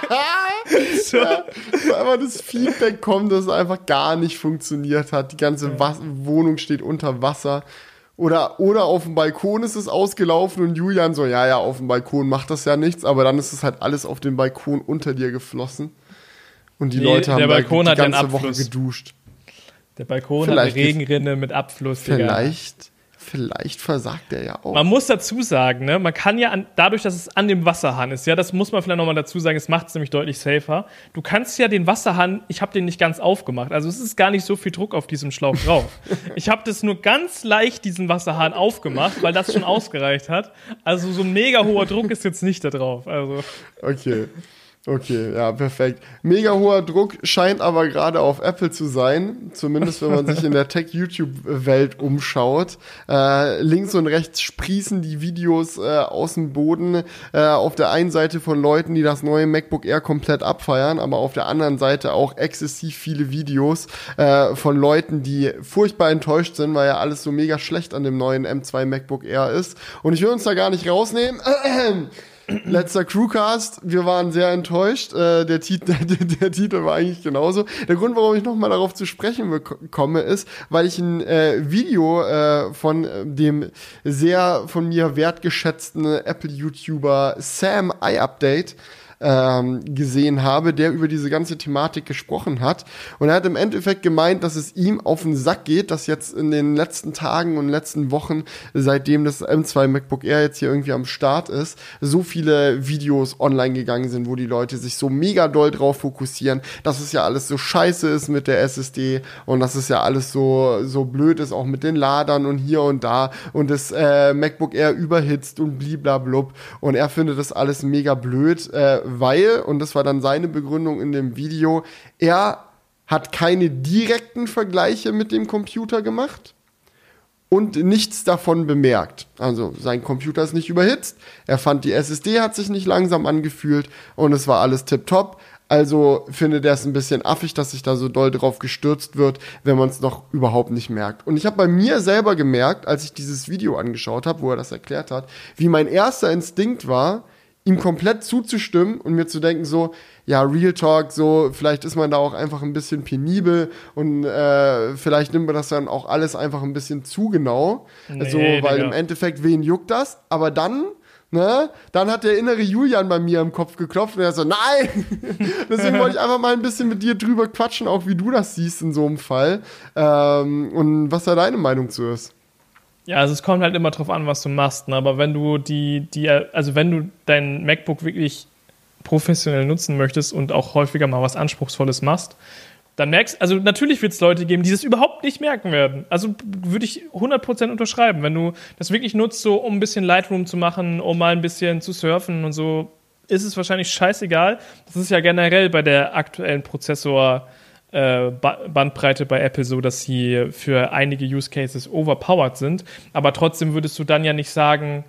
so, Ja, aber das Feedback kommt, dass es einfach gar nicht funktioniert hat. Die ganze Was- Wohnung steht unter Wasser. Oder, oder auf dem Balkon ist es ausgelaufen und Julian so, ja, ja, auf dem Balkon macht das ja nichts, aber dann ist es halt alles auf dem Balkon unter dir geflossen. Und die Nee, Leute haben der da Balkon die hat ja einen ganze Woche Abfluss. geduscht. der Balkon Vielleicht hat eine Regenrinne mit Abfluss. Digga. Vielleicht, vielleicht versagt er ja auch. Man muss dazu sagen, ne, man kann ja an, dadurch, dass es an dem Wasserhahn ist, ja, das muss man vielleicht nochmal dazu sagen, es macht es nämlich deutlich safer. Du kannst ja den Wasserhahn, ich habe den nicht ganz aufgemacht, also es ist gar nicht so viel Druck auf diesem Schlauch drauf. Ich habe das nur ganz leicht, diesen Wasserhahn aufgemacht, weil das schon ausgereicht hat. Also so ein mega hoher Druck ist jetzt nicht da drauf. Also Okay. Okay, ja, perfekt. Mega hoher Druck scheint aber gerade auf Apple zu sein, zumindest wenn man sich in der Tech-YouTube-Welt umschaut. Äh, links und rechts sprießen die Videos äh, aus dem Boden. Äh, auf der einen Seite von Leuten, die das neue MacBook Air komplett abfeiern, aber auf der anderen Seite auch exzessiv viele Videos äh, von Leuten, die furchtbar enttäuscht sind, weil ja alles so mega schlecht an dem neuen M zwei MacBook Air ist. Und ich will uns da gar nicht rausnehmen. Letzter Crewcast, wir waren sehr enttäuscht. Äh, der, Tit- der, der Titel war eigentlich genauso. Der Grund, warum ich nochmal darauf zu sprechen bek- komme, ist, weil ich ein äh, Video äh, von äh, dem sehr von mir wertgeschätzten Apple-YouTuber Sam iUpdate ähm, gesehen habe, der über diese ganze Thematik gesprochen hat. Und er hat im Endeffekt gemeint, dass es ihm auf den Sack geht, dass jetzt in den letzten Tagen und letzten Wochen, seitdem das M zwei MacBook Air jetzt hier irgendwie am Start ist, so viele Videos online gegangen sind, wo die Leute sich so mega doll drauf fokussieren, dass es ja alles so scheiße ist mit der S S D und dass es ja alles so, so blöd ist, auch mit den Ladern und hier und da und das äh, MacBook Air überhitzt und bliblablub. Und er findet das alles mega blöd, äh, weil, und das war dann seine Begründung in dem Video, er hat keine direkten Vergleiche mit dem Computer gemacht und nichts davon bemerkt. Also sein Computer ist nicht überhitzt, er fand, die S S D hat sich nicht langsam angefühlt und es war alles tipptopp. Also findet er es ein bisschen affig, dass sich da so doll drauf gestürzt wird, wenn man es noch überhaupt nicht merkt. Und ich habe bei mir selber gemerkt, als ich dieses Video angeschaut habe, wo er das erklärt hat, wie mein erster Instinkt war, ihm komplett zuzustimmen und mir zu denken so, ja, Real Talk, so, vielleicht ist man da auch einfach ein bisschen penibel und äh, vielleicht nimmt man das dann auch alles einfach ein bisschen zu genau. Nee, so, weil Digga. im Endeffekt, wen juckt das? Aber dann, ne, dann hat der innere Julian bei mir im Kopf geklopft und er so, nein! Deswegen wollte ich einfach mal ein bisschen mit dir drüber quatschen, auch wie du das siehst in so einem Fall. Ähm, und was da deine Meinung zu ist. ja, also es kommt halt immer drauf an, was du machst. Ne? Aber wenn du die, die, also wenn du dein MacBook wirklich professionell nutzen möchtest und auch häufiger mal was Anspruchsvolles machst, dann merkst, also natürlich wird es Leute geben, die das überhaupt nicht merken werden. Also würde ich hundert Prozent unterschreiben. Wenn du das wirklich nutzt, so um ein bisschen Lightroom zu machen, um mal ein bisschen zu surfen und so, ist es wahrscheinlich scheißegal. Das ist ja generell bei der aktuellen Prozessor äh, ba- Bandbreite bei Apple so, dass sie für einige Use Cases overpowered sind. Aber trotzdem würdest du dann ja nicht sagen,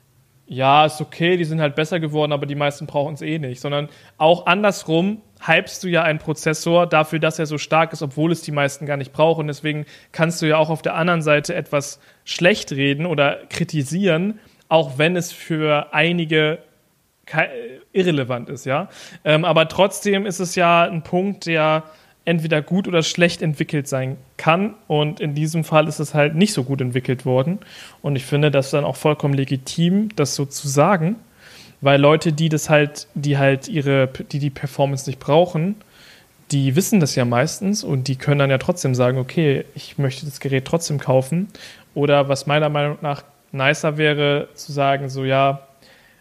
ja, ist okay, die sind halt besser geworden, aber die meisten brauchen es eh nicht. Sondern auch andersrum hypst du ja einen Prozessor dafür, dass er so stark ist, obwohl es die meisten gar nicht brauchen. Deswegen kannst du ja auch auf der anderen Seite etwas schlecht reden oder kritisieren, auch wenn es für einige ke- irrelevant ist, ja. Ähm, aber trotzdem ist es ja ein Punkt, der entweder gut oder schlecht entwickelt sein kann. Und in diesem Fall ist es halt nicht so gut entwickelt worden. Und ich finde das dann auch vollkommen legitim, das so zu sagen, weil Leute, die das halt, die halt ihre, die die Performance nicht brauchen, die wissen das ja meistens und die können dann ja trotzdem sagen, okay, ich möchte das Gerät trotzdem kaufen. Oder was meiner Meinung nach nicer wäre, zu sagen, so ja,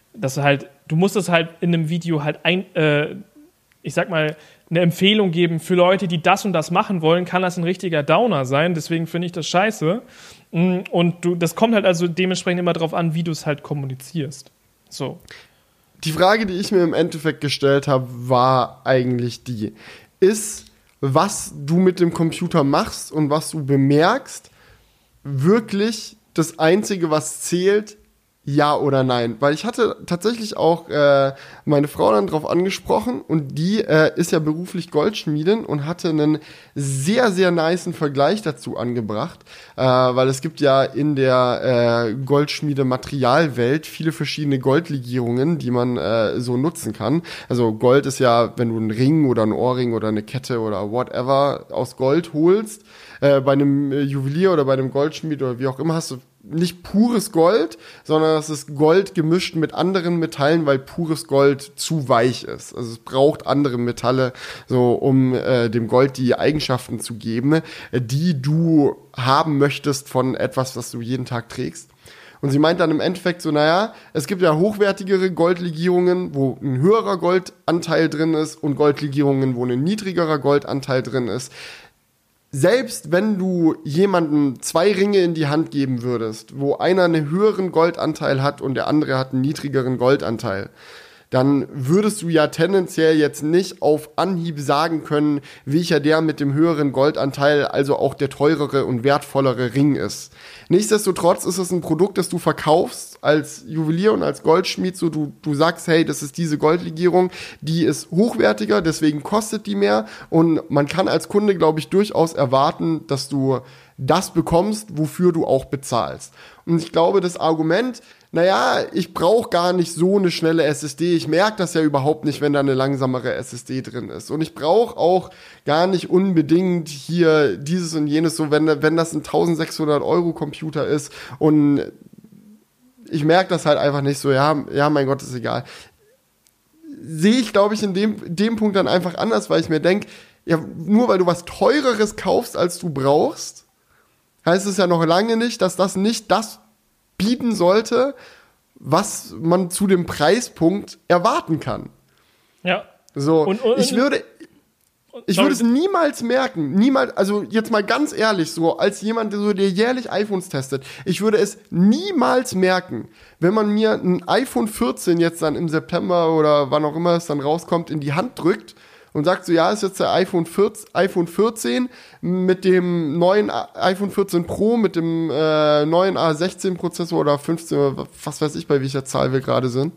dass du halt, du musst es halt in einem Video halt ein, äh, ich sag mal, eine Empfehlung geben für Leute, die das und das machen wollen, kann das ein richtiger Downer sein. Deswegen finde ich das scheiße. Und du, das kommt halt also dementsprechend immer darauf an, wie du es halt kommunizierst. So. Die Frage, die ich mir im Endeffekt gestellt habe, war eigentlich die, ist, was du mit dem Computer machst und was du bemerkst, wirklich das Einzige, was zählt, ja oder nein? Weil ich hatte tatsächlich auch äh, meine Frau dann drauf angesprochen und die äh, ist ja beruflich Goldschmiedin und hatte einen sehr, sehr nicen Vergleich dazu angebracht, äh, weil es gibt ja in der äh, Goldschmiede-Materialwelt viele verschiedene Goldlegierungen, die man äh, so nutzen kann. Also Gold ist ja, wenn du einen Ring oder einen Ohrring oder eine Kette oder whatever aus Gold holst, äh, bei einem Juwelier oder bei einem Goldschmied oder wie auch immer hast du nicht pures Gold, sondern es ist Gold gemischt mit anderen Metallen, weil pures Gold zu weich ist. Also es braucht andere Metalle, so um äh, dem Gold die Eigenschaften zu geben, die du haben möchtest von etwas, was du jeden Tag trägst. Und sie meint dann im Endeffekt so, naja, es gibt ja hochwertigere Goldlegierungen, wo ein höherer Goldanteil drin ist und Goldlegierungen, wo ein niedrigerer Goldanteil drin ist. Selbst wenn du jemandem zwei Ringe in die Hand geben würdest, wo einer einen höheren Goldanteil hat und der andere hat einen niedrigeren Goldanteil, dann würdest du ja tendenziell jetzt nicht auf Anhieb sagen können, welcher der mit dem höheren Goldanteil, also auch der teurere und wertvollere Ring ist. Nichtsdestotrotz ist es ein Produkt, das du verkaufst als Juwelier und als Goldschmied, so du, du sagst, hey, das ist diese Goldlegierung, die ist hochwertiger, deswegen kostet die mehr und man kann als Kunde, glaube ich, durchaus erwarten, dass du das bekommst, wofür du auch bezahlst. Und ich glaube, das Argument, naja, ich brauche gar nicht so eine schnelle S S D. Ich merke das ja überhaupt nicht, wenn da eine langsamere S S D drin ist. Und ich brauche auch gar nicht unbedingt hier dieses und jenes, so wenn, wenn das ein eintausendsechshundert Euro Computer ist und ich merke das halt einfach nicht so, ja, ja, mein Gott, ist egal. Sehe ich, glaube ich, in dem, dem Punkt dann einfach anders, weil ich mir denke, ja, nur weil du was Teureres kaufst, als du brauchst, heißt es ja noch lange nicht, dass das nicht das bieten sollte, was man zu dem Preispunkt erwarten kann. Ja. So, und, und, ich würde, ich sorry. würde es niemals merken, niemals, also jetzt mal ganz ehrlich, so als jemand, der so der jährlich iPhones testet, ich würde es niemals merken, wenn man mir ein iPhone vierzehn jetzt dann im September oder wann auch immer es dann rauskommt, in die Hand drückt und sagt so, ja, ist jetzt der iPhone vierzehn mit dem neuen iPhone vierzehn Pro, mit dem äh, neuen A sechzehn Prozessor oder fünfzehn, was weiß ich, bei welcher Zahl wir gerade sind.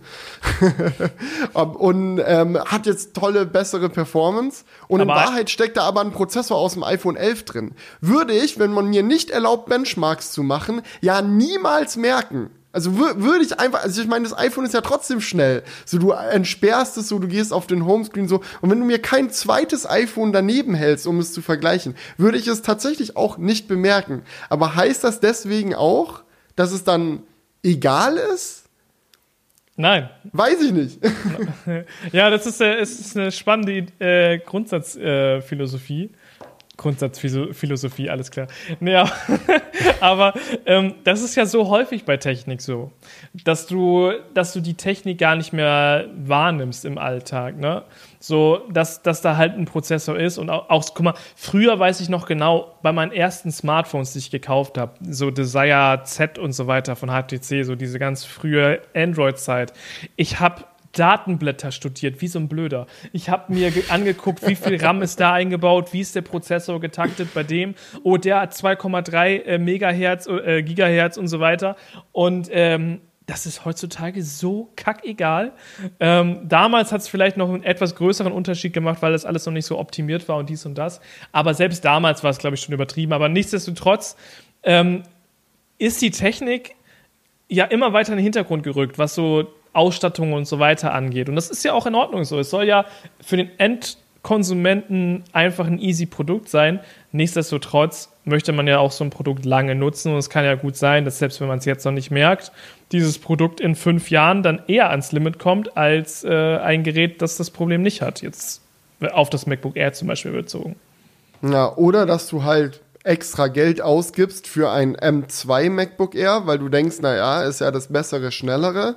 und ähm, hat jetzt tolle, bessere Performance. Und aber in Wahrheit steckt da aber ein Prozessor aus dem iPhone elf drin. Würde ich, wenn man mir nicht erlaubt, Benchmarks zu machen, ja niemals merken. Also würde ich einfach, also ich meine, das iPhone ist ja trotzdem schnell. So, du entsperrst es so, du gehst auf den Homescreen so. Und wenn du mir kein zweites iPhone daneben hältst, um es zu vergleichen, würde ich es tatsächlich auch nicht bemerken. Aber heißt das deswegen auch, dass es dann egal ist? Nein. Weiß ich nicht. Ja, das ist, äh, es ist eine spannende äh, Grundsatzphilosophie. Äh, Grundsatzphilosophie, alles klar. Naja, aber ähm, das ist ja so häufig bei Technik so, dass du, dass du die Technik gar nicht mehr wahrnimmst im Alltag, ne? So, dass, dass da halt ein Prozessor ist und auch, auch, guck mal, früher weiß ich noch genau, bei meinen ersten Smartphones, die ich gekauft habe, so Desire Z und so weiter von H T C, so diese ganz frühe Android-Zeit, ich habe Datenblätter studiert, wie so ein Blöder. Ich habe mir ge- angeguckt, wie viel RAM ist da eingebaut, wie ist der Prozessor getaktet bei dem. Oh, der hat zwei Komma drei äh, Megahertz, äh, Gigahertz und so weiter. Und ähm, das ist heutzutage so kackegal. Ähm, damals hat es vielleicht noch einen etwas größeren Unterschied gemacht, weil das alles noch nicht so optimiert war und dies und das. Aber selbst damals war es, glaube ich, schon übertrieben. Aber nichtsdestotrotz ähm, ist die Technik ja immer weiter in den Hintergrund gerückt, was so Ausstattung und so weiter angeht. Und das ist ja auch in Ordnung so. Es soll ja für den Endkonsumenten einfach ein easy Produkt sein. Nichtsdestotrotz möchte man ja auch so ein Produkt lange nutzen. Und es kann ja gut sein, dass selbst wenn man es jetzt noch nicht merkt, dieses Produkt in fünf Jahren dann eher ans Limit kommt, als äh, ein Gerät, das das Problem nicht hat. Jetzt auf das MacBook Air zum Beispiel bezogen. Ja, oder dass du halt extra Geld ausgibst für ein M zwei MacBook Air, weil du denkst, naja, ist ja das bessere, schnellere.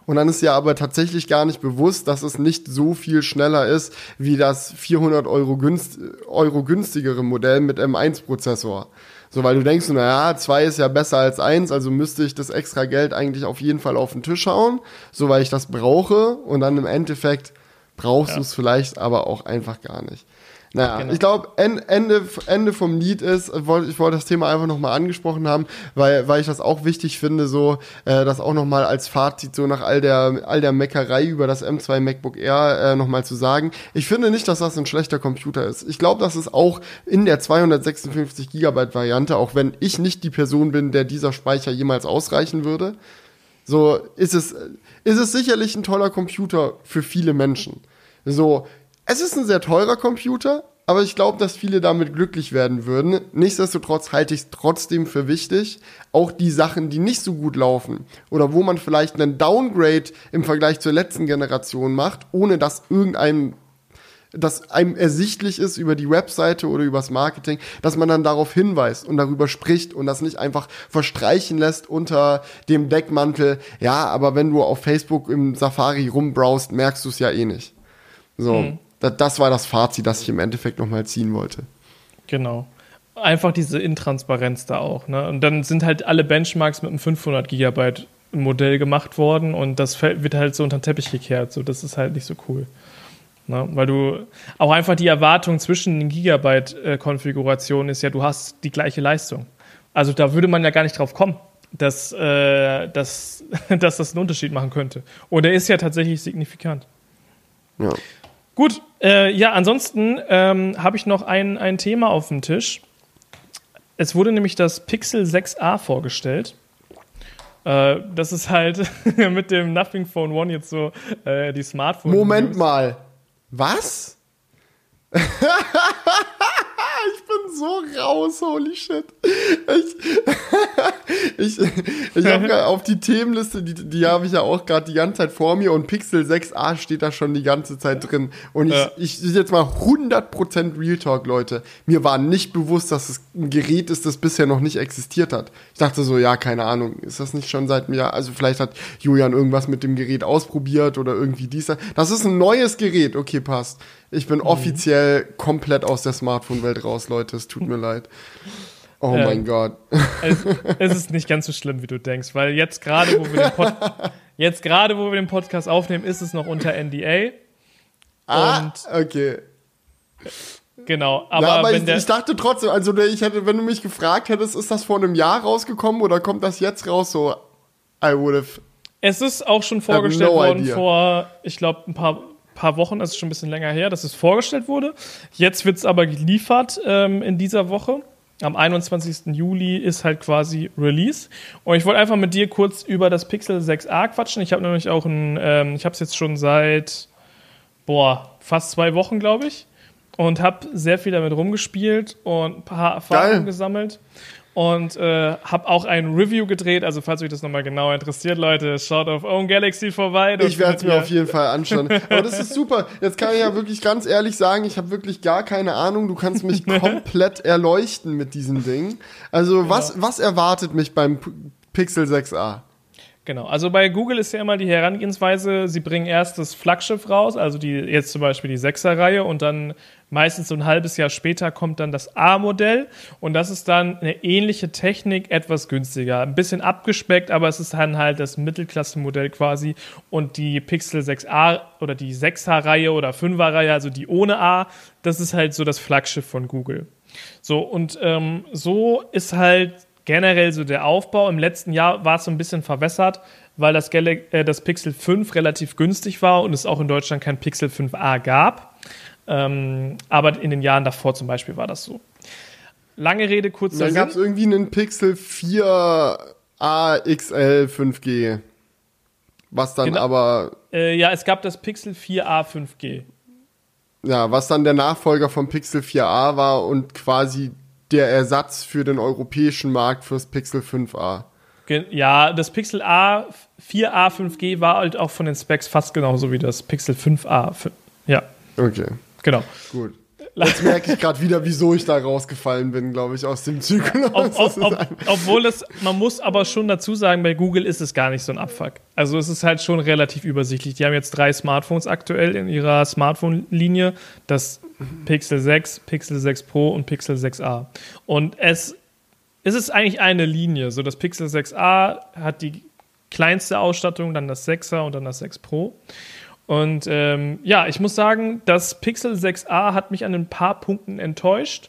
Und dann ist ja aber tatsächlich gar nicht bewusst, dass es nicht so viel schneller ist wie das vierhundert Euro, günst, Euro günstigere Modell mit M eins Prozessor. So, weil du denkst, naja, zwei ist ja besser als eins, also müsste ich das extra Geld eigentlich auf jeden Fall auf den Tisch hauen, so weil ich das brauche. Und dann im Endeffekt brauchst ja. du es vielleicht aber auch einfach gar nicht. Naja, genau. Ich glaube, Ende, Ende vom Lied ist, ich wollte das Thema einfach nochmal angesprochen haben, weil, weil ich das auch wichtig finde, so, äh, das auch nochmal als Fazit, so nach all der, all der Meckerei über das M zwei MacBook Air äh, nochmal zu sagen. Ich finde nicht, dass das ein schlechter Computer ist. Ich glaube, dass es auch in der zweihundertsechsundfünfzig Gigabyte Variante, auch wenn ich nicht die Person bin, der dieser Speicher jemals ausreichen würde, so ist es, ist es sicherlich ein toller Computer für viele Menschen. So, es ist ein sehr teurer Computer, aber ich glaube, dass viele damit glücklich werden würden. Nichtsdestotrotz halte ich es trotzdem für wichtig, auch die Sachen, die nicht so gut laufen oder wo man vielleicht einen Downgrade im Vergleich zur letzten Generation macht, ohne dass irgendeinem, dass einem ersichtlich ist über die Webseite oder übers Marketing, dass man dann darauf hinweist und darüber spricht und das nicht einfach verstreichen lässt unter dem Deckmantel. Ja, aber wenn du auf Facebook im Safari rumbrowst, merkst du es ja eh nicht. So. Hm. Das war das Fazit, das ich im Endeffekt nochmal ziehen wollte. Genau. Einfach diese Intransparenz da auch. Ne? Und dann sind halt alle Benchmarks mit einem fünfhundert Gigabyte Modell gemacht worden und das wird halt so unter den Teppich gekehrt. So, das ist halt nicht so cool. Ne? Weil du auch einfach die Erwartung zwischen den Gigabyte-Konfigurationen ist ja, du hast die gleiche Leistung. Also da würde man ja gar nicht drauf kommen, dass, äh, dass, dass das einen Unterschied machen könnte. Und der ist ja tatsächlich signifikant. Ja. Gut, äh, ja, ansonsten ähm, habe ich noch ein, ein Thema auf dem Tisch. Es wurde nämlich das Pixel sechs a vorgestellt. Äh, das ist halt mit dem Nothing Phone One jetzt so äh, die Smartphone. Moment mal. Was? Ich bin so raus, holy shit. Ich, ich, ich habe gerade auf die Themenliste, die, die habe ich ja auch gerade die ganze Zeit vor mir und Pixel sechs a steht da schon die ganze Zeit drin. Und ich, ja. ich, ich jetzt mal hundert Prozent Real Talk, Leute. Mir war nicht bewusst, dass es ein Gerät ist, das bisher noch nicht existiert hat. Ich dachte so, ja, keine Ahnung, ist das nicht schon seit mir, also vielleicht hat Julian irgendwas mit dem Gerät ausprobiert oder irgendwie dies. Das ist ein neues Gerät, okay, passt. Ich bin mhm. offiziell komplett aus der Smartphone-Welt raus, Leute. Es tut mir leid. Oh ähm, mein Gott. Es, es ist nicht ganz so schlimm, wie du denkst, weil jetzt gerade, wo wir den Pod- jetzt gerade, wo wir den Podcast aufnehmen, ist es noch unter N D A. Ah, und okay. Genau, aber, ja, aber wenn ich, der ich dachte trotzdem, also ich hätte, wenn du mich gefragt hättest, ist das vor einem Jahr rausgekommen oder kommt das jetzt raus? So, I would have. Es ist auch schon vorgestellt no worden idea. vor, ich glaube, ein paar paar Wochen, das ist schon ein bisschen länger her, dass es vorgestellt wurde. Jetzt wird es aber geliefert ähm, in dieser Woche. Am einundzwanzigsten Juli ist halt quasi Release. Und ich wollte einfach mit dir kurz über das Pixel sechs a quatschen. Ich habe nämlich auch ein, ähm, ich habe es jetzt schon seit, boah, fast zwei Wochen, glaube ich. Und habe sehr viel damit rumgespielt und ein paar Erfahrungen Geil. gesammelt. Und äh, habe auch ein Review gedreht. Also falls euch das nochmal genauer interessiert, Leute, schaut auf Own Galaxy vorbei. Ich werde es mir auf jeden Fall anschauen. Aber das ist super. Jetzt kann ich ja wirklich ganz ehrlich sagen, ich habe wirklich gar keine Ahnung. Du kannst mich komplett erleuchten mit diesem Ding. Also genau. was, was erwartet mich beim P- Pixel sechs a? Genau, also bei Google ist ja immer die Herangehensweise, sie bringen erst das Flaggschiff raus, also die jetzt zum Beispiel die sechser-Reihe und dann meistens so ein halbes Jahr später kommt dann das A-Modell und das ist dann eine ähnliche Technik, etwas günstiger. Ein bisschen abgespeckt, aber es ist dann halt das Mittelklassenmodell quasi und die Pixel sechs a oder die sechser-Reihe oder fünfer-Reihe, also die ohne A, das ist halt so das Flaggschiff von Google. So, und ähm, so ist halt generell so der Aufbau. Im letzten Jahr war es so ein bisschen verwässert, weil das, Gal- äh, das Pixel fünf relativ günstig war und es auch in Deutschland kein Pixel fünf a gab. Ähm, aber in den Jahren davor zum Beispiel war das so. Lange Rede, kurzer Sinn. Da gab es irgendwie einen Pixel vier a X L fünf G. Was dann genau. aber... Äh, ja, es gab das Pixel vier a fünf G. Ja, was dann der Nachfolger vom Pixel vier a war und quasi der Ersatz für den europäischen Markt fürs Pixel fünf a. Ja, das Pixel A vier a fünf G war halt auch von den Specs fast genauso wie das Pixel fünf a. Ja. Okay. Genau. Gut. Jetzt merke ich gerade wieder, wieso ich da rausgefallen bin, glaube ich, aus dem Zyklus. Ob, ob, ob, obwohl es, man muss aber schon dazu sagen, bei Google ist es gar nicht so ein Abfuck. Also es ist halt schon relativ übersichtlich. Die haben jetzt drei Smartphones aktuell in ihrer Smartphone-Linie. Das Pixel sechs, Pixel sechs Pro und Pixel sechs a. Und es, es ist eigentlich eine Linie. So, das Pixel sechs a hat die kleinste Ausstattung, dann das sechser und dann das sechs Pro. Und ähm, ja, ich muss sagen, das Pixel sechs a hat mich an ein paar Punkten enttäuscht.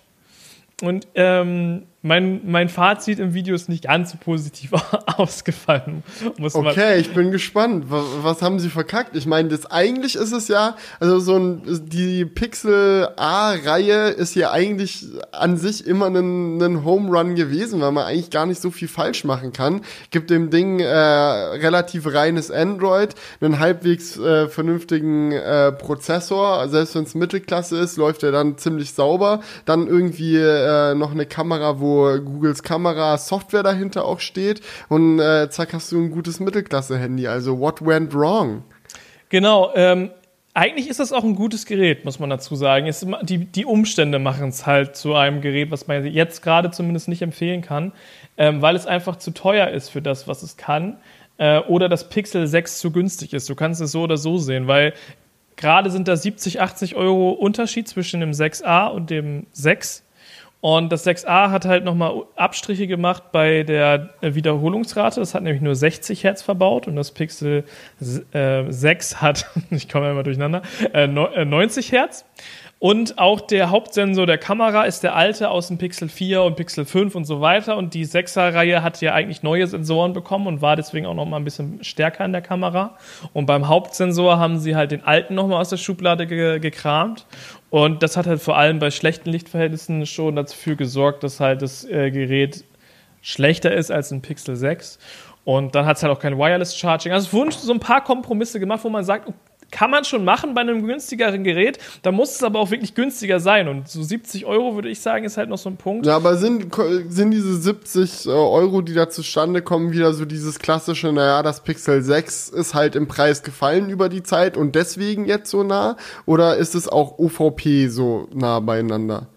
Und ähm, mein, mein Fazit im Video ist nicht ganz so positiv ausgefallen. Muss man okay, ich bin gespannt. Was, was haben sie verkackt? Ich meine, das eigentlich ist es ja, also so ein, die Pixel A-Reihe ist ja eigentlich an sich immer ein, ein Home Run gewesen, weil man eigentlich gar nicht so viel falsch machen kann. Gibt dem Ding äh, relativ reines Android, einen halbwegs äh, vernünftigen äh, Prozessor, selbst wenn es Mittelklasse ist, läuft er dann ziemlich sauber. Dann irgendwie äh, noch eine Kamera, wo Googles Kamera-Software dahinter auch steht und äh, zack, hast du ein gutes Mittelklasse-Handy. Also what went wrong? Genau, ähm, eigentlich ist das auch ein gutes Gerät, muss man dazu sagen. Es, die, die Umstände machen es halt zu einem Gerät, was man jetzt gerade zumindest nicht empfehlen kann, ähm, weil es einfach zu teuer ist für das, was es kann, äh, oder das Pixel sechs zu günstig ist. Du kannst es so oder so sehen, weil gerade sind da siebzig, achtzig Euro Unterschied zwischen dem sechs a und dem sechs. Und das sechs a hat halt nochmal Abstriche gemacht bei der Wiederholungsrate. Das hat nämlich nur sechzig Hertz verbaut und das Pixel äh, sechs hat, ich komme immer durcheinander, äh, neunzig Hertz. Und auch der Hauptsensor der Kamera ist der alte aus dem Pixel vier und Pixel fünf und so weiter. Und die sechser-Reihe hat ja eigentlich neue Sensoren bekommen und war deswegen auch noch mal ein bisschen stärker in der Kamera. Und beim Hauptsensor haben sie halt den alten noch mal aus der Schublade ge- gekramt. Und das hat halt vor allem bei schlechten Lichtverhältnissen schon dafür gesorgt, dass halt das äh, Gerät schlechter ist als ein Pixel sechs. Und dann hat es halt auch kein Wireless Charging. Also es wurden so ein paar Kompromisse gemacht, wo man sagt, kann man schon machen bei einem günstigeren Gerät, da muss es aber auch wirklich günstiger sein. Und so siebzig Euro, würde ich sagen, ist halt noch so ein Punkt. Ja, aber sind, sind diese siebzig Euro, die da zustande kommen, wieder so dieses klassische, naja, das Pixel sechs ist halt im Preis gefallen über die Zeit und deswegen jetzt so nah? Oder ist es auch O V P so nah beieinander?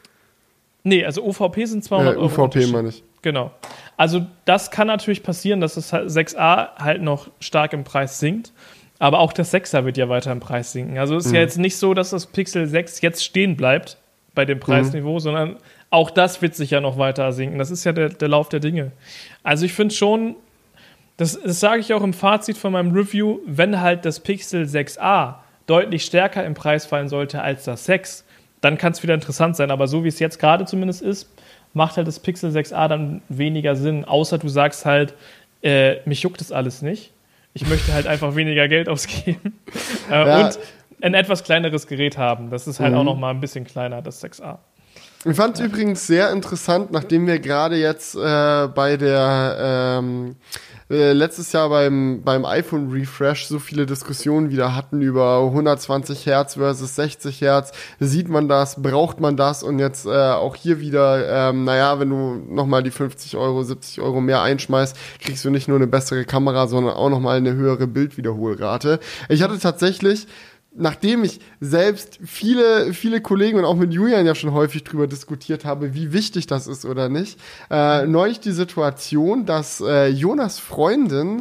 Nee, also O V P sind zweihundert äh, Euro. O V P meine ich. Genau. Also das kann natürlich passieren, dass das sechs a halt noch stark im Preis sinkt. Aber auch das sechser wird ja weiter im Preis sinken. Also es ist mhm. ja jetzt nicht so, dass das Pixel sechs jetzt stehen bleibt bei dem Preisniveau, mhm. sondern auch das wird sich ja noch weiter sinken. Das ist ja der, der Lauf der Dinge. Also ich finde schon, das, das sage ich auch im Fazit von meinem Review, wenn halt das Pixel sechs a deutlich stärker im Preis fallen sollte als das sechs, dann kann es wieder interessant sein. Aber so wie es jetzt gerade zumindest ist, macht halt das Pixel sechs a dann weniger Sinn. Außer du sagst halt, äh, mich juckt das alles nicht. Ich möchte halt einfach weniger Geld ausgeben äh, ja. und ein etwas kleineres Gerät haben. Das ist halt mhm. auch noch mal ein bisschen kleiner, das sechs a. Ich fand es ja. übrigens sehr interessant, nachdem wir gerade jetzt äh, bei der ähm, äh, letztes Jahr beim beim iPhone Refresh so viele Diskussionen wieder hatten über hundertzwanzig Hertz versus sechzig Hertz. Sieht man das? Braucht man das? Und jetzt äh, auch hier wieder, ähm, naja, wenn du nochmal die fünfzig Euro, siebzig Euro mehr einschmeißt, kriegst du nicht nur eine bessere Kamera, sondern auch nochmal eine höhere Bildwiederholrate. Ich hatte tatsächlich, nachdem ich selbst viele, viele Kollegen und auch mit Julian ja schon häufig drüber diskutiert habe, wie wichtig das ist oder nicht, äh, neulich die Situation, dass äh, Jonas Freundin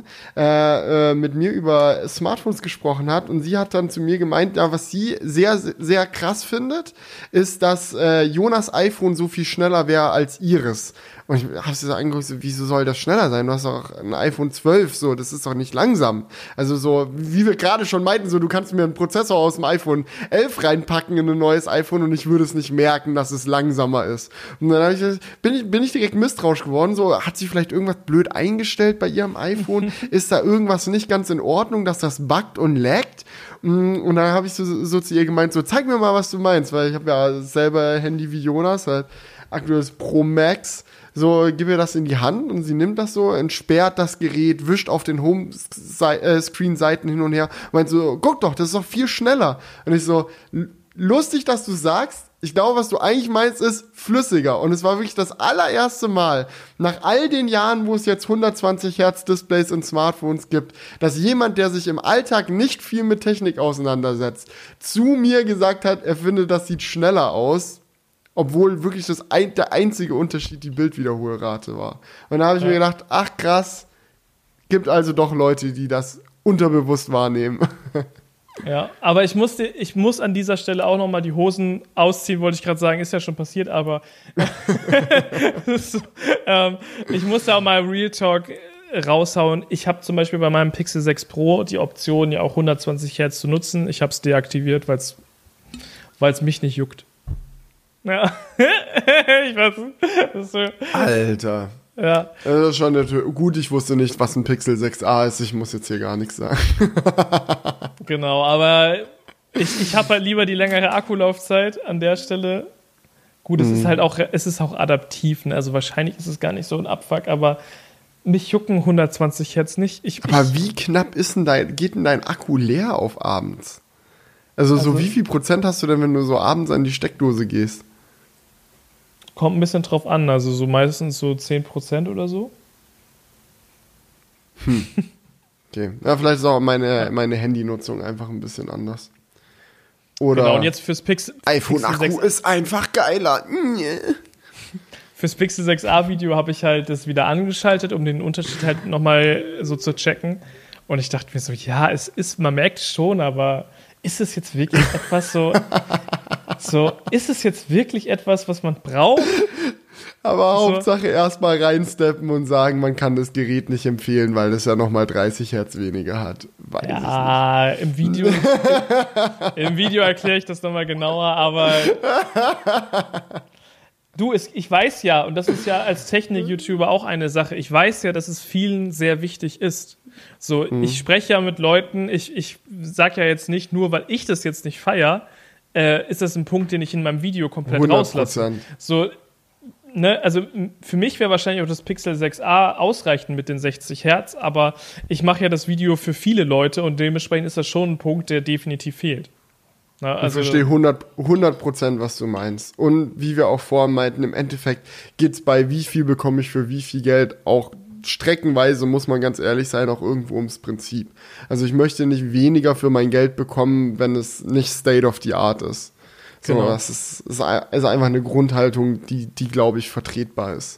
äh, äh, mit mir über Smartphones gesprochen hat und sie hat dann zu mir gemeint, ja, was sie sehr, sehr krass findet, ist, dass äh, Jonas iPhone so viel schneller wäre als ihres. Und ich habe sie so angeguckt, so, wieso soll das schneller sein? Du hast doch ein iPhone zwölf, so, das ist doch nicht langsam. Also so, wie wir gerade schon meinten, so, du kannst mir einen Prozessor aus dem iPhone elf reinpacken in ein neues iPhone und ich würde es nicht merken, dass es langsamer ist. Und dann hab ich, bin ich bin ich direkt misstrauisch geworden, so, hat sie vielleicht irgendwas blöd eingestellt bei ihrem iPhone? Ist da irgendwas nicht ganz in Ordnung, dass das buggt und laggt? Und dann habe ich so, so zu ihr gemeint, so, zeig mir mal, was du meinst, weil ich habe ja selber Handy wie Jonas, halt aktuelles Pro Max. So, gib ihr das in die Hand und sie nimmt das so, entsperrt das Gerät, wischt auf den Home-Screen-Seiten hin und her, meint so, guck doch, das ist doch viel schneller. Und ich so, lustig, dass du sagst, ich glaube, was du eigentlich meinst, ist flüssiger. Und es war wirklich das allererste Mal, nach all den Jahren, wo es jetzt hundertzwanzig Hertz Displays in Smartphones gibt, dass jemand, der sich im Alltag nicht viel mit Technik auseinandersetzt, zu mir gesagt hat, er findet, das sieht schneller aus, obwohl wirklich das ein, der einzige Unterschied die Bildwiederholrate war. Und da habe ich ja. mir gedacht, ach krass, gibt also doch Leute, die das unterbewusst wahrnehmen. Ja, aber ich musste, ich muss an dieser Stelle auch nochmal die Hosen ausziehen, wollte ich gerade sagen, ist ja schon passiert, aber so, ähm, ich musste auch mal Real Talk raushauen. Ich habe zum Beispiel bei meinem Pixel sechs Pro die Option, ja auch hundertzwanzig Hertz zu nutzen. Ich habe es deaktiviert, weil es mich nicht juckt. Ja, ich weiß, das ist so. Alter. Ja. Das ist schon gut, ich wusste nicht, was ein Pixel sechs a ist. Ich muss jetzt hier gar nichts sagen. Genau, aber ich, ich habe halt lieber die längere Akkulaufzeit an der Stelle. Gut, es mhm. ist halt auch, es ist auch adaptiv, ne? Also wahrscheinlich ist es gar nicht so ein Abfuck, aber mich jucken hundertzwanzig Hertz nicht. Ich, aber ich, wie knapp ist denn dein, geht denn dein Akku leer auf abends? Also, also so wie viel Prozent hast du denn, wenn du so abends an die Steckdose gehst? Kommt ein bisschen drauf an, also so meistens so zehn Prozent oder so. Hm. Okay. Ja, vielleicht ist auch meine, meine Handynutzung einfach ein bisschen anders. Oder genau, und jetzt fürs Pixel. iPhone-Akku ist einfach geiler. Fürs Pixel sechs a Video habe ich halt das wieder angeschaltet, um den Unterschied halt nochmal so zu checken. Und ich dachte mir so, ja, es ist, man merkt schon, aber ist es jetzt wirklich etwas so, so, ist es jetzt wirklich etwas, was man braucht? Aber so. Hauptsache erstmal reinsteppen und sagen, man kann das Gerät nicht empfehlen, weil es ja nochmal dreißig Hertz weniger hat. Weiß ja, ich nicht. im Video, im Video erkläre ich das nochmal genauer, aber du, ich weiß ja, und das ist ja als Technik-YouTuber auch eine Sache, ich weiß ja, dass es vielen sehr wichtig ist. So, mhm. ich spreche ja mit Leuten, ich, ich sag ja jetzt nicht, nur weil ich das jetzt nicht feiere, äh, ist das ein Punkt, den ich in meinem Video komplett hundert rauslasse. Prozent. So, ne, also für mich wäre wahrscheinlich auch das Pixel sechs a ausreichend mit den sechzig Hertz, aber ich mache ja das Video für viele Leute und dementsprechend ist das schon ein Punkt, der definitiv fehlt. Na, also ich verstehe hundert Prozent, was du meinst. Und wie wir auch vorhin meinten, im Endeffekt geht's bei wie viel bekomme ich für wie viel Geld auch streckenweise, muss man ganz ehrlich sein, auch irgendwo ums Prinzip. Also ich möchte nicht weniger für mein Geld bekommen, wenn es nicht State of the Art ist. So, genau. Das ist, ist einfach eine Grundhaltung, die, die glaube ich, vertretbar ist.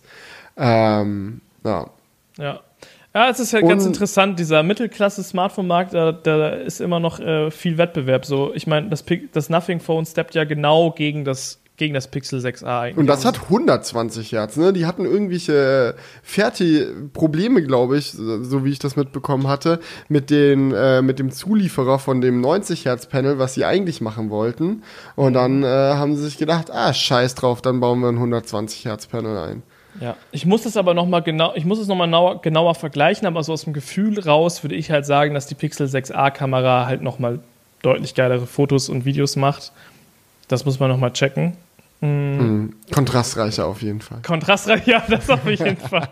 Ähm, ja. Ja. Ja, es ist ja ganz interessant, dieser Mittelklasse-Smartphone-Markt, da, da ist immer noch äh, viel Wettbewerb. So, ich meine, das, das Nothing Phone steppt ja genau gegen das, gegen das Pixel sechs a eigentlich. Und das hat hundertzwanzig Hertz, ne? Die hatten irgendwelche Fertig-Probleme, glaube ich, so wie ich das mitbekommen hatte, mit, den, äh, mit dem Zulieferer von dem neunzig Hertz Panel, was sie eigentlich machen wollten. Und dann äh, haben sie sich gedacht, ah, scheiß drauf, dann bauen wir ein hundertzwanzig Hertz Panel ein. Ja, ich muss es aber nochmal genau, ich muss es nochmal genauer, genauer vergleichen, aber so aus dem Gefühl raus würde ich halt sagen, dass die Pixel sechs a Kamera halt nochmal deutlich geilere Fotos und Videos macht. Das muss man nochmal checken. Mhm. Mhm. Kontrastreicher auf jeden Fall. Kontrastreicher, ja, das auf jeden Fall.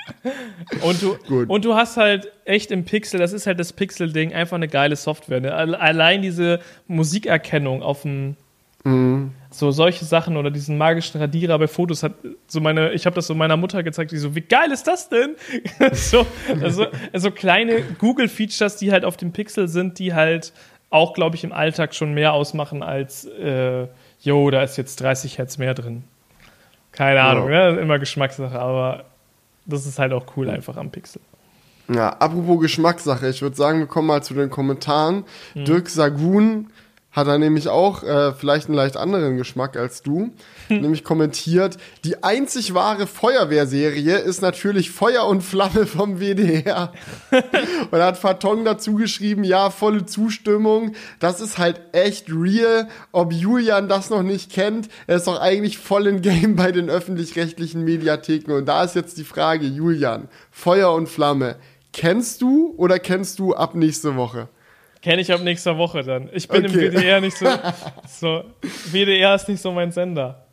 Und du, Gut. und du hast halt echt im Pixel, das ist halt das Pixel-Ding, einfach eine geile Software. Ne? Allein diese Musikerkennung auf dem Mhm. So solche Sachen oder diesen magischen Radierer bei Fotos hat so meine, ich habe das so meiner Mutter gezeigt, die so, wie geil ist das denn? so, also, also kleine Google-Features, die halt auf dem Pixel sind, die halt auch, glaube ich, im Alltag schon mehr ausmachen als, äh, yo, da ist jetzt dreißig Hertz mehr drin. Keine Ahnung, ja. Ne? Immer Geschmackssache, aber das ist halt auch cool einfach am Pixel. Ja, apropos Geschmackssache, ich würde sagen, wir kommen mal zu den Kommentaren. Mhm. Dirk Sagun hat er nämlich auch äh, vielleicht einen leicht anderen Geschmack als du, hm. nämlich kommentiert, die einzig wahre Feuerwehrserie ist natürlich Feuer und Flamme vom W D R. Und er hat Fatong dazu geschrieben, ja, volle Zustimmung, das ist halt echt real, ob Julian das noch nicht kennt, er ist doch eigentlich voll in Game bei den öffentlich-rechtlichen Mediatheken. Und da ist jetzt die Frage, Julian, Feuer und Flamme, kennst du oder kennst du ab nächste Woche? Kenne ich ab nächster Woche dann. Ich bin okay. im W D R nicht so, so. W D R ist nicht so mein Sender.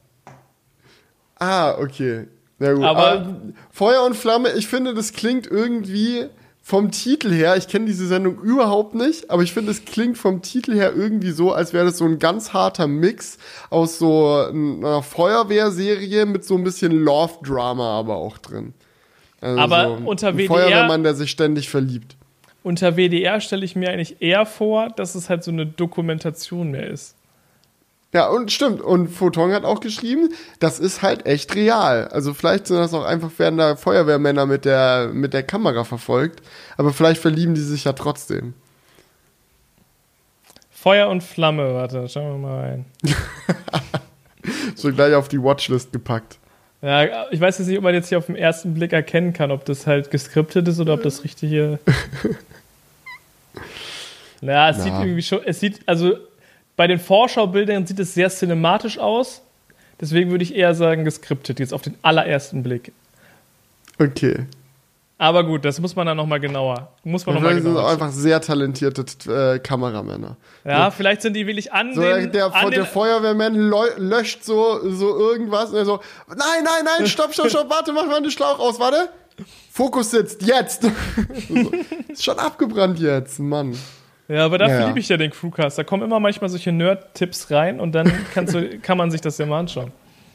Ah, okay. Na gut. Aber, Aber Feuer und Flamme, ich finde, das klingt irgendwie vom Titel her, ich kenne diese Sendung überhaupt nicht, aber ich finde, es klingt vom Titel her irgendwie so, als wäre das so ein ganz harter Mix aus so einer Feuerwehrserie mit so ein bisschen Love-Drama aber auch drin. Also aber so unter ein W D R Feuerwehrmann, der sich ständig verliebt. Unter W D R stelle ich mir eigentlich eher vor, dass es halt so eine Dokumentation mehr ist. Ja, und stimmt. Und Photon hat auch geschrieben, das ist halt echt real. Also vielleicht sind das auch einfach, werden da Feuerwehrmänner mit der, mit der Kamera verfolgt. Aber vielleicht verlieben die sich ja trotzdem. Feuer und Flamme, warte, schauen wir mal rein. So gleich auf die Watchlist gepackt. Ja, ich weiß jetzt nicht, ob man jetzt hier auf den ersten Blick erkennen kann, ob das halt geskriptet ist oder ob das richtige... Ja, es Na. sieht irgendwie schon, es sieht, also bei den Vorschaubildern sieht es sehr cinematisch aus. Deswegen würde ich eher sagen geskriptet, jetzt auf den allerersten Blick. Okay. Aber gut, das muss man dann nochmal genauer. Muss man noch mal Vielleicht sind es genauer. auch einfach sehr talentierte äh, Kameramänner. Ja, so. vielleicht sind die wirklich an So, den... der, an der den Feuerwehrmann leu- löscht so, so irgendwas und er so, nein, nein, nein, stopp, stopp, stopp, warte, mach mal den Schlauch aus, warte. Fokus sitzt, jetzt. So, ist schon abgebrannt jetzt, Mann. ja, aber dafür Ja, ja. liebe ich ja den Crewcast. Da kommen immer manchmal solche Nerd-Tipps rein und dann kannst du, kann man sich das ja mal anschauen.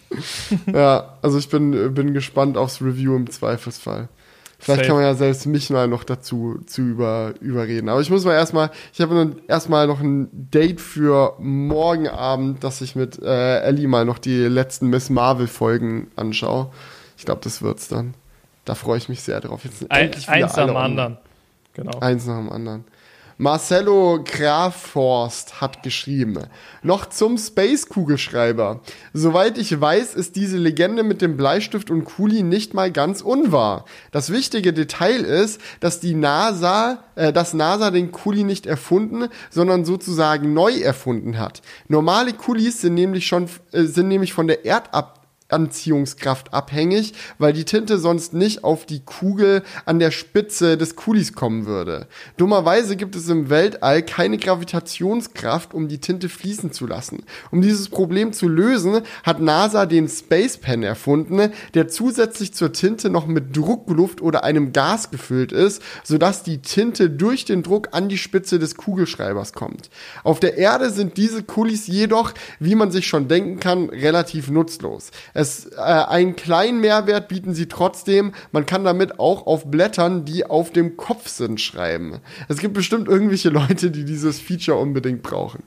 Ja, also ich bin, bin gespannt aufs Review im Zweifelsfall. Vielleicht Safe. kann man ja selbst mich mal noch dazu zu über, überreden. Aber ich muss mal erstmal, ich habe nun erstmal noch ein Date für morgen Abend, dass ich mit äh, Ellie mal noch die letzten Miss Marvel-Folgen anschaue. Ich glaube, das wird's dann. Da freue ich mich sehr drauf. Jetzt sind Ein, endlich wieder eins nach alle dem online. anderen. Genau. Eins nach dem anderen. Marcelo Grafhorst hat geschrieben, noch zum Space-Kugelschreiber. Soweit ich weiß, ist diese Legende mit dem Bleistift und Kuli nicht mal ganz unwahr. Das wichtige Detail ist, dass die NASA, äh, dass NASA den Kuli nicht erfunden, sondern sozusagen neu erfunden hat. Normale Kulis sind nämlich schon, äh, sind nämlich von der Erdab Anziehungskraft abhängig, weil die Tinte sonst nicht auf die Kugel an der Spitze des Kulis kommen würde. Dummerweise gibt es im Weltall keine Gravitationskraft, um die Tinte fließen zu lassen. Um dieses Problem zu lösen, hat NASA den Space Pen erfunden, der zusätzlich zur Tinte noch mit Druckluft oder einem Gas gefüllt ist, sodass die Tinte durch den Druck an die Spitze des Kugelschreibers kommt. Auf der Erde sind diese Kulis jedoch, wie man sich schon denken kann, relativ nutzlos. Es, äh, einen kleinen Mehrwert bieten sie trotzdem. Man kann damit auch auf Blättern, die auf dem Kopf sind, schreiben. Es gibt bestimmt irgendwelche Leute, die dieses Feature unbedingt brauchen.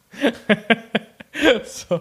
So.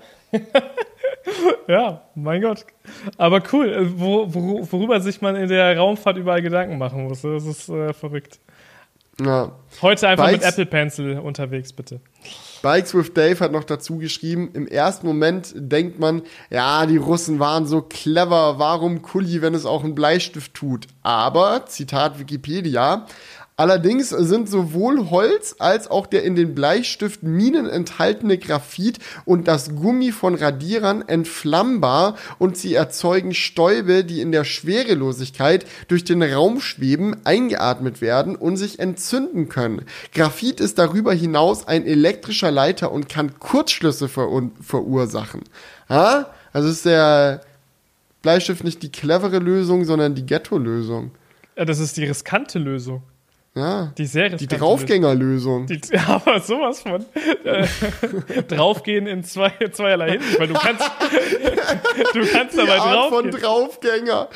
Ja, mein Gott. Aber cool, wo, wo, worüber sich man in der Raumfahrt überall Gedanken machen muss. Das ist äh, verrückt. Ja. Heute einfach Bikes- mit Apple Pencil unterwegs, bitte. Bikes with Dave hat noch dazu geschrieben, im ersten Moment denkt man, ja, die Russen waren so clever, warum Kuli, wenn es auch ein Bleistift tut? Aber, Zitat Wikipedia, allerdings sind sowohl Holz als auch der in den Bleistiftminen enthaltene Graphit und das Gummi von Radierern entflammbar und sie erzeugen Stäube, die in der Schwerelosigkeit durch den Raum schweben, eingeatmet werden und sich entzünden können. Graphit ist darüber hinaus ein elektrischer Leiter und kann Kurzschlüsse verur- verursachen. Ha? Also ist der Bleistift nicht die clevere Lösung, sondern die Ghetto-Lösung. Ja, das ist die riskante Lösung. Ja, Die sehr die riskante Draufgängerlösung. Die, aber sowas von äh, draufgehen in zwei, zweierlei Hinsicht, weil du kannst, du kannst Die dabei Art von draufgehen. Draufgänger.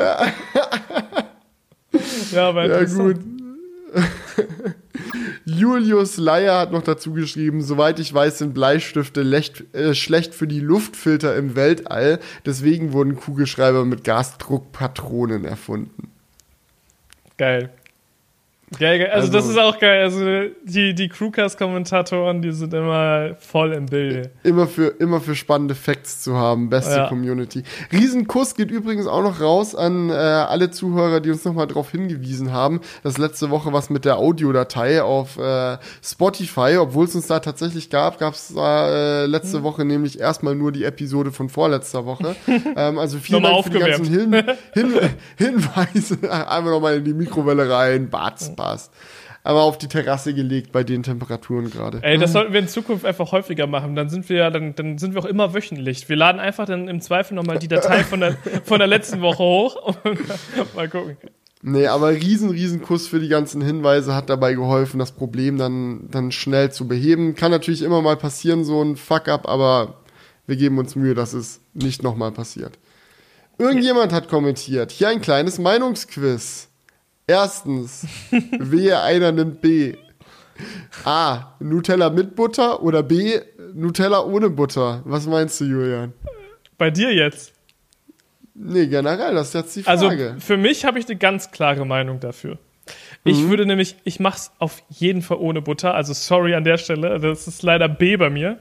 Ja, aber Ja, interessant. gut. Julius Leier hat noch dazu geschrieben, soweit ich weiß, sind Bleistifte lecht, äh, schlecht für die Luftfilter im Weltall. Deswegen wurden Kugelschreiber mit Gasdruckpatronen erfunden. Geil. Geil, geil. Also, Also- das ist auch geil. Also, die, die Crewcast-Kommentatoren, die sind immer voll im Bilde. Immer für, immer für spannende Facts zu haben. Beste Ja. Community. Riesenkuss geht übrigens auch noch raus an äh, alle Zuhörer, die uns nochmal darauf hingewiesen haben, dass letzte Woche was mit der Audiodatei auf äh, Spotify, obwohl es uns da tatsächlich gab, gab es da äh, letzte Woche nämlich erstmal nur die Episode von vorletzter Woche. ähm, also vielen Nochmal Dank für die ganzen Hin Hin Hinweise. Einfach nochmal in die Mikrowelle rein. Batz, passt. Aber auf die Terrasse gelegt bei den Temperaturen gerade. Ey, das sollten wir in Zukunft einfach häufiger machen. Dann sind wir ja, dann, dann sind wir auch immer wöchentlich. Wir laden einfach dann im Zweifel nochmal die Datei von der, von der letzten Woche hoch und mal gucken. Nee, aber riesen, riesen Kuss für die ganzen Hinweise, hat dabei geholfen, das Problem dann, dann schnell zu beheben. Kann natürlich immer mal passieren, so ein Fuck-up, aber wir geben uns Mühe, dass es nicht nochmal passiert. Irgendjemand hat kommentiert, hier ein kleines Meinungsquiz. Erstens, wehe einer nimmt B. A, Nutella mit Butter oder B, Nutella ohne Butter. Was meinst du, Julian? Bei dir jetzt? Nee, generell, das ist jetzt die Frage. Also für mich habe ich eine ganz klare Meinung dafür. Ich mhm. würde nämlich, ich mache es auf jeden Fall ohne Butter, also sorry an der Stelle, das ist leider B bei mir.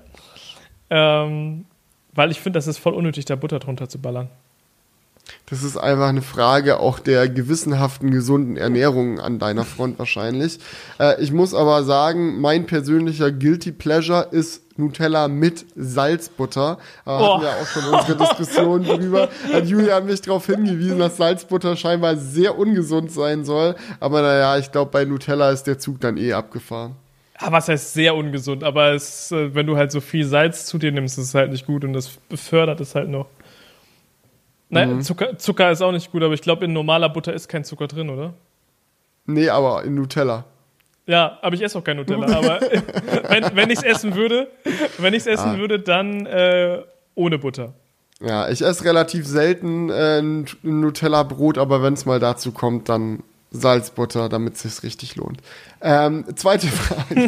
Ähm, weil ich finde, das ist voll unnötig, da Butter drunter zu ballern. Das ist einfach eine Frage auch der gewissenhaften, gesunden Ernährung an deiner Front wahrscheinlich. Äh, ich muss aber sagen, mein persönlicher Guilty Pleasure ist Nutella mit Salzbutter. Da oh. hatten wir auch schon unsere Diskussion drüber. Hat Julian mich darauf hingewiesen, dass Salzbutter scheinbar sehr ungesund sein soll. Aber naja, ich glaube, bei Nutella ist der Zug dann eh abgefahren. Ja, was heißt sehr ungesund? Aber es, wenn du halt so viel Salz zu dir nimmst, ist es halt nicht gut und das befördert es halt noch. Nein, mhm. Zucker, Zucker ist auch nicht gut, aber ich glaube, in normaler Butter ist kein Zucker drin, oder? Nee, aber in Nutella. Ja, aber ich esse auch kein Nutella. Aber wenn, wenn ich es essen würde, wenn ich es essen ah. würde, dann äh, ohne Butter. Ja, ich esse relativ selten äh, ein Nutella-Brot, aber wenn es mal dazu kommt, dann Salzbutter, damit es sich richtig lohnt. Ähm, zweite Frage.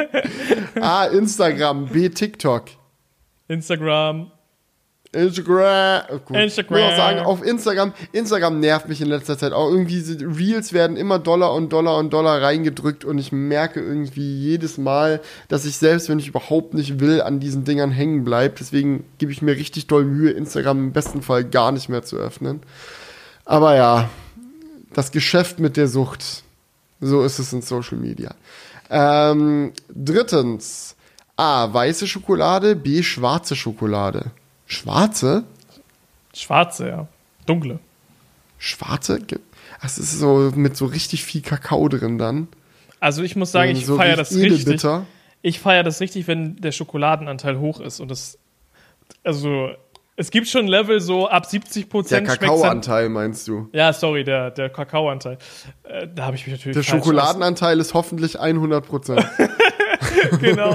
A, Instagram, B, TikTok. Instagram. Instagram. Oh, gut. Instagram. Ich muss auch sagen, auf Instagram, Instagram nervt mich in letzter Zeit auch. Irgendwie, diese Reels werden immer Dollar und Dollar und Dollar reingedrückt und ich merke irgendwie jedes Mal, dass ich selbst, wenn ich überhaupt nicht will, an diesen Dingern hängen bleibe. Deswegen gebe ich mir richtig doll Mühe, Instagram im besten Fall gar nicht mehr zu öffnen. Aber ja, das Geschäft mit der Sucht. So ist es in Social Media. Ähm, drittens. A, weiße Schokolade, B, schwarze Schokolade. Schwarze? Schwarze, ja. Dunkle. Schwarze? Das ist so mit so richtig viel Kakao drin dann. Also ich muss sagen, ich so feiere das richtig. Bitter. Ich feiere das richtig, wenn der Schokoladenanteil hoch ist. Und das, also, es gibt schon Level so ab siebzig Prozent. Der Kakaoanteil meinst du? Ja, sorry, der, der Kakaoanteil. Äh, da habe ich mich natürlich Der Schokoladenanteil ist hoffentlich hundert Prozent. Genau.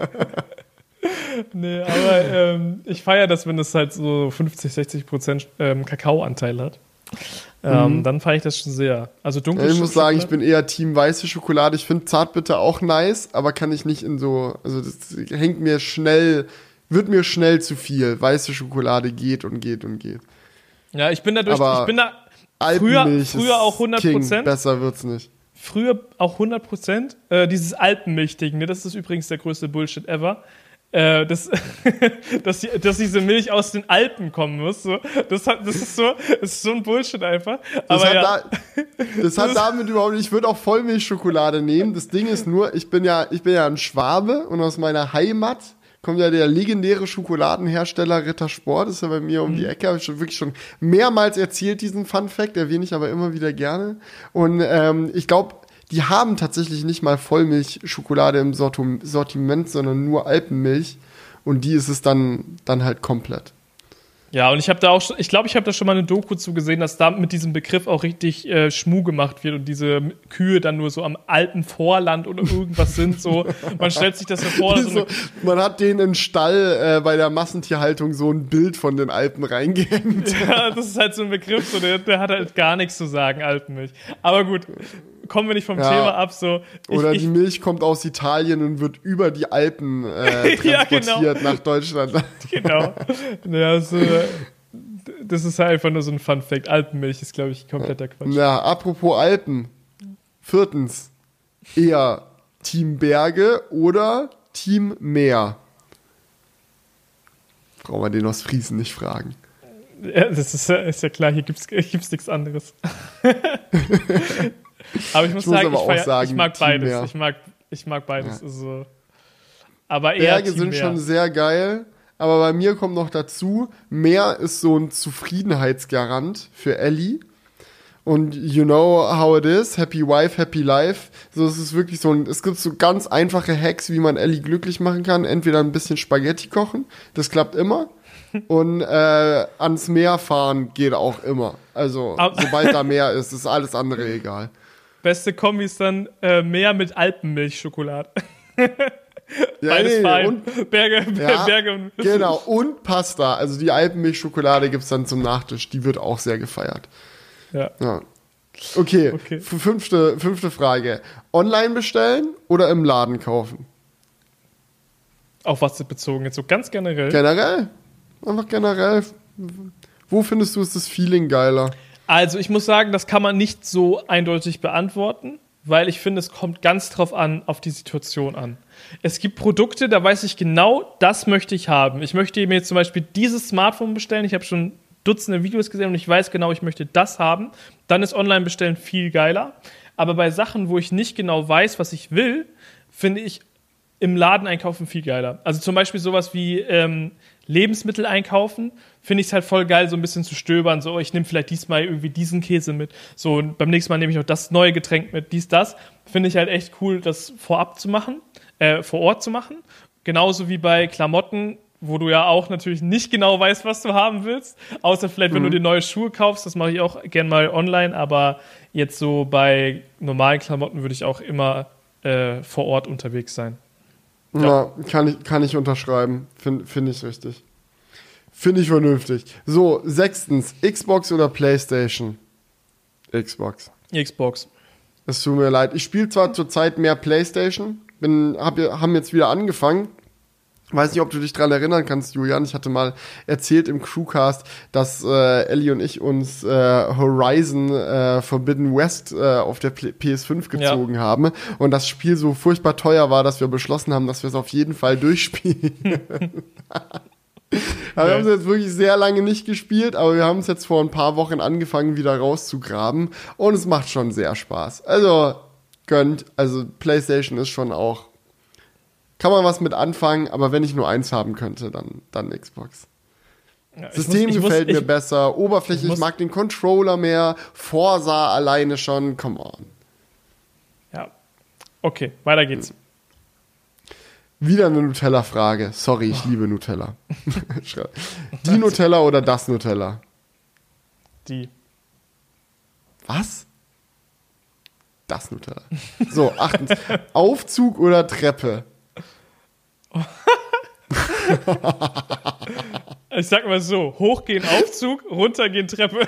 Nee, aber ähm, ich feiere das, wenn es halt so fünfzig, sechzig Prozent ähm, Kakaoanteil hat. Ähm, mhm. Dann feiere ich das schon sehr. Also dunkle ja, ich muss sagen, Schokolade. ich bin eher Team weiße Schokolade. Ich finde Zartbitter auch nice, aber kann ich nicht in so, also das hängt mir schnell, wird mir schnell zu viel. Weiße Schokolade geht und geht und geht. Ja, ich bin dadurch, aber ich bin da früher, Alpenmilch früher auch hundert Prozent. King. Besser wird's nicht. Früher auch hundert Prozent. Äh, dieses Alpenmilch-Ding, ne, das ist übrigens der größte Bullshit ever. Äh, das, dass, die, dass diese Milch aus den Alpen kommen muss. So. Das, hat, das, ist so, das ist so ein Bullshit einfach. Das Aber hat, ja. da, das hat damit überhaupt nicht. Ich würde auch Vollmilchschokolade nehmen. Das Ding ist nur, ich bin ja, ich bin ja ein Schwabe und aus meiner Heimat kommt ja der legendäre Schokoladenhersteller Rittersport. Das ist ja bei mir um die Ecke. Habe ich schon wirklich schon mehrmals erzählt, diesen Fun-Fact. Erwähne ich aber immer wieder gerne. Und ähm, ich glaube, die haben tatsächlich nicht mal Vollmilchschokolade im Sortiment, sondern nur Alpenmilch. Und die ist es dann, dann halt komplett. Ja, und ich habe da auch, schon, ich glaube, ich habe da schon mal eine Doku zu gesehen, dass da mit diesem Begriff auch richtig äh, Schmuh gemacht wird und diese Kühe dann nur so am Alpenvorland oder irgendwas sind. So, man stellt sich das ja vor. So so, man hat denen im Stall äh, bei der Massentierhaltung so ein Bild von den Alpen reingehängt. Ja, das ist halt so ein Begriff, so, der, der hat halt gar nichts zu sagen, Alpenmilch. Aber gut. Kommen wir nicht vom ja. Thema ab. So, ich, Oder ich, die Milch kommt aus Italien und wird über die Alpen äh, transportiert ja, genau. nach Deutschland. Genau. Ja, so, das ist halt einfach nur so ein Fun-Fact. Alpenmilch ist, glaube ich, kompletter Quatsch. Ja, apropos Alpen. Viertens. Eher Team Berge oder Team Meer? Brauchen wir den aus Friesen nicht fragen. Ja, das ist, ist ja klar, hier gibt es nichts anderes. Aber ich muss, ich muss sagen, ich, feier, sagen, ich mag Team beides. Meer. Ich mag, ich mag beides. Ja. Also, aber eher Berge Team sind Meer. Schon sehr geil, aber bei mir kommt noch dazu, Meer ist so ein Zufriedenheitsgarant für Ellie. Und you know how it is, happy wife, happy life. So, es ist wirklich so ein, es gibt so ganz einfache Hacks, wie man Ellie glücklich machen kann. Entweder ein bisschen Spaghetti kochen, das klappt immer. Und äh, ans Meer fahren geht auch immer. Also, Aber sobald da Meer ist, ist alles andere egal. Beste Kombi ist dann äh, Meer mit Alpenmilchschokolade. Ja, Beides nee, fein. und, Berge, ja, Berge und genau, und Pasta. Also die Alpenmilchschokolade gibt's dann zum Nachtisch. Die wird auch sehr gefeiert. Ja. Ja. Okay, Okay. f- Fünfte, fünfte Frage. Online bestellen oder im Laden kaufen? Auf was bezogen? Jetzt so ganz generell. Generell? Einfach generell. Wo findest du ist das Feeling geiler? Also ich muss sagen, das kann man nicht so eindeutig beantworten, weil ich finde, es kommt ganz drauf an, auf die Situation an. Es gibt Produkte, da weiß ich genau, das möchte ich haben. Ich möchte mir jetzt zum Beispiel dieses Smartphone bestellen. Ich habe schon Dutzende Videos gesehen und ich weiß genau, ich möchte das haben. Dann ist Online-Bestellen viel geiler. Aber bei Sachen, wo ich nicht genau weiß, was ich will, finde ich im Laden einkaufen viel geiler. Also zum Beispiel sowas wie ähm, Lebensmittel einkaufen, finde ich es halt voll geil, so ein bisschen zu stöbern. So, ich nehme vielleicht diesmal irgendwie diesen Käse mit. So, und beim nächsten Mal nehme ich noch das neue Getränk mit, dies, das. Finde ich halt echt cool, das vorab zu machen, äh, vor Ort zu machen. Genauso wie bei Klamotten, wo du ja auch natürlich nicht genau weißt, was du haben willst. Außer vielleicht, wenn Mhm. du dir neue Schuhe kaufst. Das mache ich auch gern mal online. Aber jetzt so bei normalen Klamotten würde ich auch immer äh, vor Ort unterwegs sein. Ja, Ja. kann ich, kann ich unterschreiben. Finde find ich richtig. Finde ich vernünftig. So, sechstens, Xbox oder PlayStation? Xbox. Xbox. Es tut mir leid. Ich spiele zwar zurzeit mehr PlayStation, bin, hab, haben jetzt wieder angefangen. Weiß nicht, ob du dich dran erinnern kannst, Julian. Ich hatte mal erzählt im Crewcast, dass äh, Ellie und ich uns äh, Horizon äh, Forbidden West äh, auf der P S fünf gezogen Ja. haben und das Spiel so furchtbar teuer war, dass wir beschlossen haben, dass wir es auf jeden Fall durchspielen. Aber wir haben es jetzt wirklich sehr lange nicht gespielt, aber wir haben es jetzt vor ein paar Wochen angefangen, wieder rauszugraben und es macht schon sehr Spaß. Also, gönnt, also PlayStation ist schon auch, kann man was mit anfangen, aber wenn ich nur eins haben könnte, dann, dann Xbox. Ja, ich System muss- ich gefällt muss, mir ich, besser, Oberfläche, ich ich muss- mag den Controller mehr, Forza alleine schon, come on. Ja. Okay, weiter geht's. Wieder eine Nutella-Frage. Sorry, ich liebe Nutella. Die Nutella oder das Nutella? Die. Was? Das Nutella. So, achtens. Aufzug oder Treppe? Ich sag mal so, hochgehen Aufzug, runtergehen Treppe.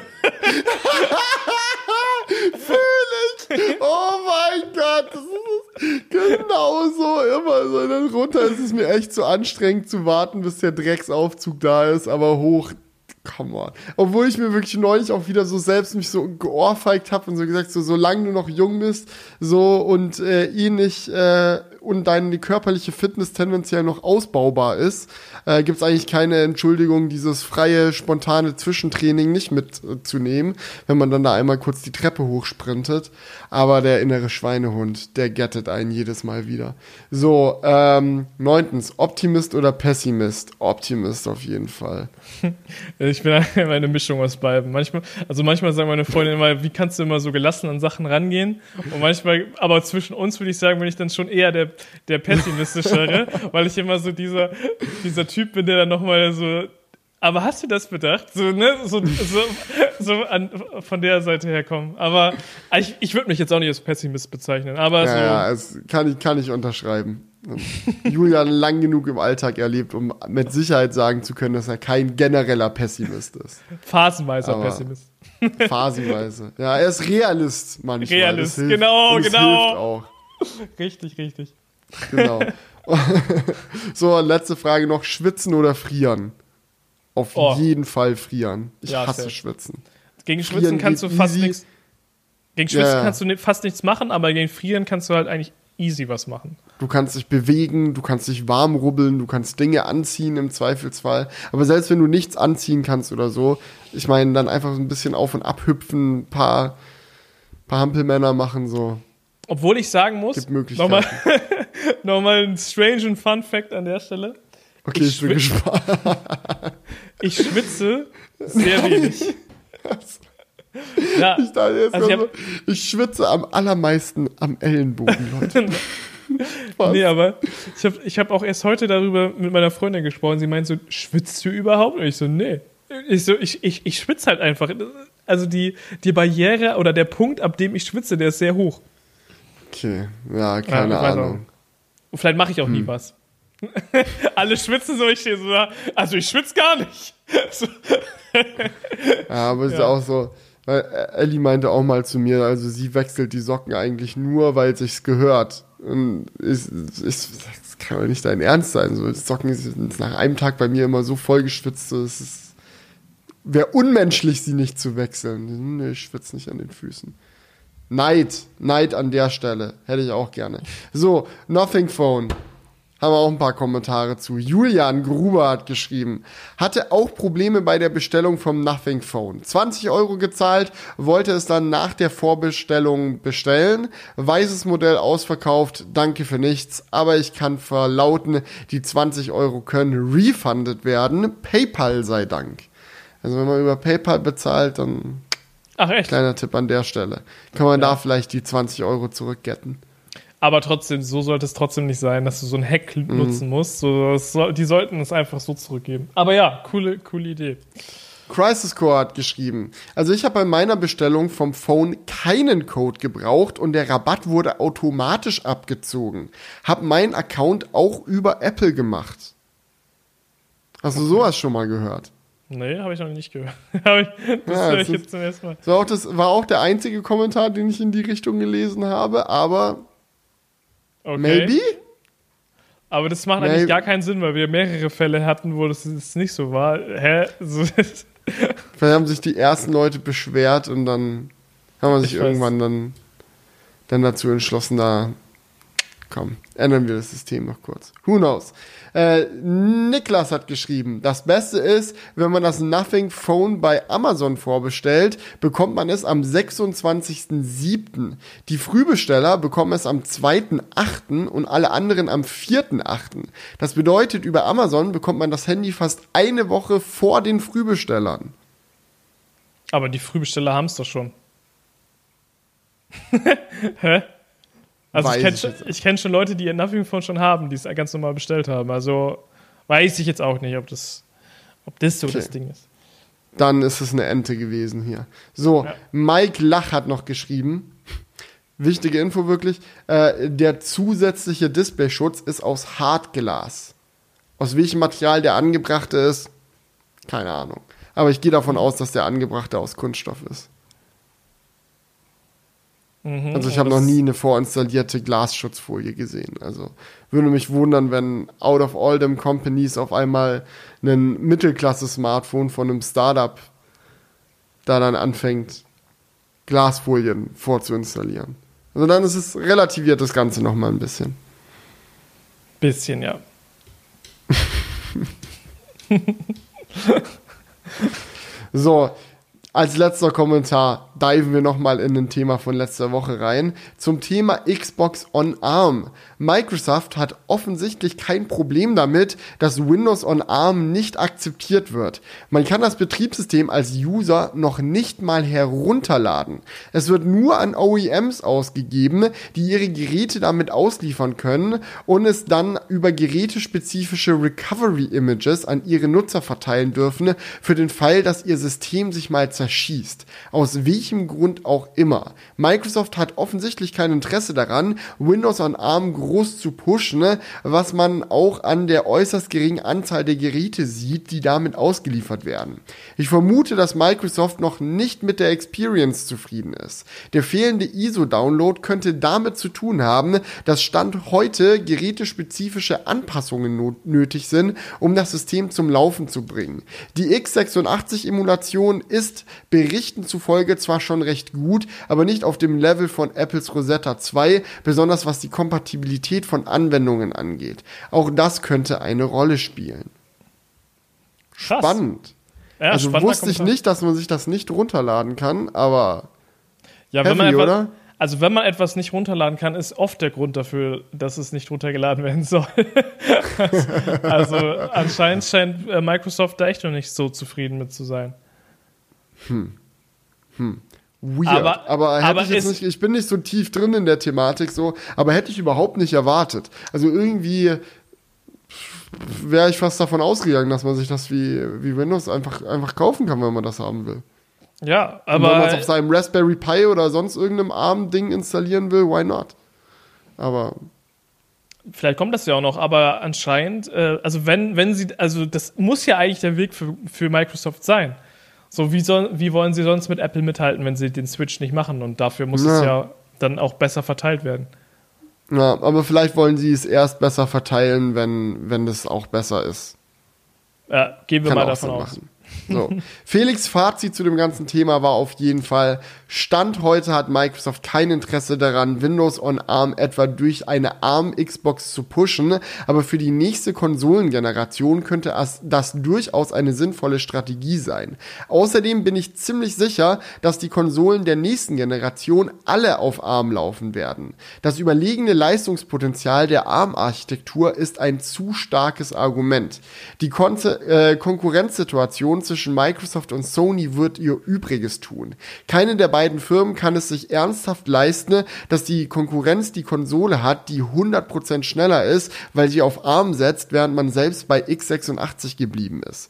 Fühl ich. Oh mein Gott. Das ist genau so immer so. Dann runter ist es mir echt zu anstrengend zu warten, bis der Drecksaufzug da ist. Aber hoch, come on. Obwohl ich mir wirklich neulich auch wieder so selbst mich so geohrfeigt habe und so gesagt, so solange du noch jung bist, so und äh, eh nicht äh, und deine körperliche Fitness tendenziell noch ausbaubar ist, äh, gibt es eigentlich keine Entschuldigung, dieses freie, spontane Zwischentraining nicht mitzunehmen, wenn man dann da einmal kurz die Treppe hochsprintet. Aber der innere Schweinehund, der gettet einen jedes Mal wieder. So, ähm, neuntens, Optimist oder Pessimist? Optimist auf jeden Fall. Ich bin immer eine Mischung aus beiden. Manchmal, also manchmal sagen meine Freunde immer, wie kannst du immer so gelassen an Sachen rangehen? Und manchmal, aber zwischen uns würde ich sagen, bin ich dann schon eher der, der pessimistischere, weil ich immer so dieser, dieser Typ bin, der dann nochmal so, aber hast du das bedacht? So, ne, so, so, so an, von der Seite herkommen. Aber ich, ich würde mich jetzt auch nicht als Pessimist bezeichnen, aber Ja, so. ja, es kann ich, kann ich unterschreiben. Julian lang genug im Alltag erlebt, um mit Sicherheit sagen zu können, dass er kein genereller Pessimist ist. Phasenweiser Aber- Pessimist. Phasenweise. Ja, er ist Realist manchmal. Realist, Das hilft. genau, Und es genau. hilft auch. Richtig, richtig. Genau. So, letzte Frage noch. Schwitzen oder frieren? Auf Oh. jeden Fall frieren. Ich Ja, hasse safe. Schwitzen. Gegen Frieren Schwitzen kannst du geht fast easy. nichts. Gegen Schwitzen Ja. kannst du ni- fast nichts machen, aber gegen Frieren kannst du halt eigentlich easy was machen. Du kannst dich bewegen, du kannst dich warm rubbeln, du kannst Dinge anziehen im Zweifelsfall. Aber selbst wenn du nichts anziehen kannst oder so, ich meine, dann einfach so ein bisschen auf und ab hüpfen, ein paar, paar Hampelmänner machen so. Obwohl ich sagen muss, Gibt Möglichkeiten. nochmal nochmal ein strange und Fun Fact an der Stelle. Okay, ich, Ich bin schwit- gespannt. Ich schwitze sehr wenig. Ja, Ich, dachte jetzt also ich, so, ich schwitze am allermeisten am Ellenbogen, Leute. hab, nee, aber ich habe ich hab auch erst heute darüber mit meiner Freundin gesprochen. Sie meint so, schwitzt du überhaupt? Und ich so, nee. Ich so, ich, ich, ich schwitze halt einfach. Also die, die Barriere oder der Punkt, ab dem ich schwitze, der ist sehr hoch. Okay, ja, keine Ja, ich weiß Ahnung. Und vielleicht mache ich auch Hm. nie was. Alle schwitzen so, ich stehe so da. Also ich schwitze gar nicht. So. Ja, aber es ist Ja. auch so, weil Ellie meinte auch mal zu mir, also sie wechselt die Socken eigentlich nur, weil sich's gehört. Und ich, ich, das kann doch nicht dein Ernst sein. So, die Socken sind nach einem Tag bei mir immer so voll geschwitzt, so, es ist, wäre unmenschlich, sie nicht zu wechseln. Nee, ich schwitze nicht an den Füßen. Neid, Neid an der Stelle. Hätte ich auch gerne. So, Nothing Phone. Haben wir auch ein paar Kommentare zu. Julian Gruber hat geschrieben, hatte auch Probleme bei der Bestellung vom Nothing Phone. zwanzig Euro gezahlt, wollte es dann nach der Vorbestellung bestellen. Weißes Modell ausverkauft, danke für nichts. Aber ich kann verlauten, die zwanzig Euro können refunded werden. PayPal sei Dank. Also wenn man über PayPal bezahlt, dann Ach echt? kleiner Tipp an der Stelle. Kann man Ja. da vielleicht die zwanzig Euro zurückgetten. Aber trotzdem, so sollte es trotzdem nicht sein, dass du so einen Hack Mhm. nutzen musst. So, es soll, die sollten es einfach so zurückgeben. Aber ja, coole, coole Idee. Crisis Core hat geschrieben, also ich habe bei meiner Bestellung vom Phone keinen Code gebraucht und der Rabatt wurde automatisch abgezogen. Hab meinen Account auch über Apple gemacht. Hast du sowas schon mal gehört? Nee, habe ich noch nicht gehört. Hab ich- das Ja, höre es ich ist- jetzt zum ersten Mal. Das war, auch das war auch der einzige Kommentar, den ich in die Richtung gelesen habe, aber Okay. maybe? Aber das macht Maybe. eigentlich gar keinen Sinn, weil wir mehrere Fälle hatten, wo das das nicht so war. Hä? So, Vielleicht haben sich die ersten Leute beschwert und dann haben wir sich Ich weiß. irgendwann dann, dann dazu entschlossen, da komm, ändern wir das System noch kurz. Who knows? Äh, Niklas hat geschrieben, das Beste ist, wenn man das Nothing Phone bei Amazon vorbestellt, bekommt man es am sechsundzwanzigsten siebten Die Frühbesteller bekommen es am zweiten achten und alle anderen am vierten achten Das bedeutet, über Amazon bekommt man das Handy fast eine Woche vor den Frühbestellern. aber die Frühbesteller haben es doch schon. Hä? Also Weiß ich kenne ich schon, jetzt ich kenn schon Leute, die ihr Nothing Phone schon haben, die es ganz normal bestellt haben. Also weiß ich jetzt auch nicht, ob das, ob das so Okay. das Ding ist. Dann ist es eine Ente gewesen hier. So, Ja. Mike Lach hat noch geschrieben. Wichtige Info wirklich. Äh, der zusätzliche Displayschutz ist aus Hartglas. Aus welchem Material der angebrachte ist, keine Ahnung. Aber ich gehe davon aus, dass der angebrachte aus Kunststoff ist. Mhm, Also ich und habe noch das- nie eine vorinstallierte Glasschutzfolie gesehen. Also würde mich wundern, wenn out of all them companies auf einmal ein Mittelklasse-Smartphone von einem Startup da dann anfängt, Glasfolien vorzuinstallieren. Also dann ist es relativiert das Ganze nochmal ein bisschen. Bisschen, ja. So, als letzter Kommentar diven wir nochmal in ein Thema von letzter Woche rein. Zum Thema Xbox on ARM. Microsoft hat offensichtlich kein Problem damit, dass Windows on ARM nicht akzeptiert wird. Man kann das Betriebssystem als User noch nicht mal herunterladen. Es wird nur an O E Ms ausgegeben, die ihre Geräte damit ausliefern können und es dann über gerätespezifische Recovery Images an ihre Nutzer verteilen dürfen, für den Fall, dass ihr System sich mal zerschießt. Aus welchem Grund auch immer. Microsoft hat offensichtlich kein Interesse daran, Windows on ARM groß zu pushen, was man auch an der äußerst geringen Anzahl der Geräte sieht, die damit ausgeliefert werden. Ich vermute, dass Microsoft noch nicht mit der Experience zufrieden ist. Der fehlende I S O-Download könnte damit zu tun haben, dass Stand heute gerätespezifische Anpassungen not- nötig sind, um das System zum Laufen zu bringen. Die x sechsundachtzig-Emulation ist Berichten zufolge zwar schon recht gut, aber nicht auf dem Level von Apples Rosetta zwei, besonders was die Kompatibilität von Anwendungen angeht. Auch das könnte eine Rolle spielen. Krass. Spannend. Ja, also spannender wusste ich Kommentar. nicht, dass man sich das nicht runterladen kann, aber Ja, wenn man heavy, einfach, oder? Also wenn man etwas nicht runterladen kann, ist oft der Grund dafür, dass es nicht runtergeladen werden soll. Also anscheinend scheint äh, Microsoft da echt noch nicht so zufrieden mit zu sein. Hm. Weird. Aber, aber, hätte aber ich, jetzt nicht, ich bin nicht so tief drin in der Thematik, so, aber hätte ich überhaupt nicht erwartet. Also irgendwie wäre ich fast davon ausgegangen, dass man sich das wie, wie Windows einfach, einfach kaufen kann, wenn man das haben will. Ja, aber. Und wenn man es auf seinem Raspberry Pi oder sonst irgendeinem ARM-Ding installieren will, why not? Aber. Vielleicht kommt das ja auch noch, aber anscheinend, äh, also wenn, wenn sie, also das muss ja eigentlich der Weg für, für Microsoft sein. So, wie, soll, wie wollen sie sonst mit Apple mithalten, wenn sie den Switch nicht machen? Und dafür muss ja. es ja dann auch besser verteilt werden. Ja, aber vielleicht wollen sie es erst besser verteilen, wenn, wenn das auch besser ist. Ja, gehen wir Kann mal auch davon Sinn aus. machen. So. Felix' Fazit zu dem ganzen Thema war auf jeden Fall, Stand heute hat Microsoft kein Interesse daran, Windows on ARM etwa durch eine ARM-Xbox zu pushen, aber für die nächste Konsolengeneration könnte das durchaus eine sinnvolle Strategie sein. Außerdem bin ich ziemlich sicher, dass die Konsolen der nächsten Generation alle auf ARM laufen werden. Das überlegene Leistungspotenzial der ARM-Architektur ist ein zu starkes Argument. Die Kon- äh, Konkurrenzsituation zwischen Microsoft und Sony wird ihr Übriges tun. Keine der beiden Firmen kann es sich ernsthaft leisten, dass die Konkurrenz die Konsole hat, die hundert Prozent schneller ist, weil sie auf ARM setzt, während man selbst bei x sechsundachtzig geblieben ist.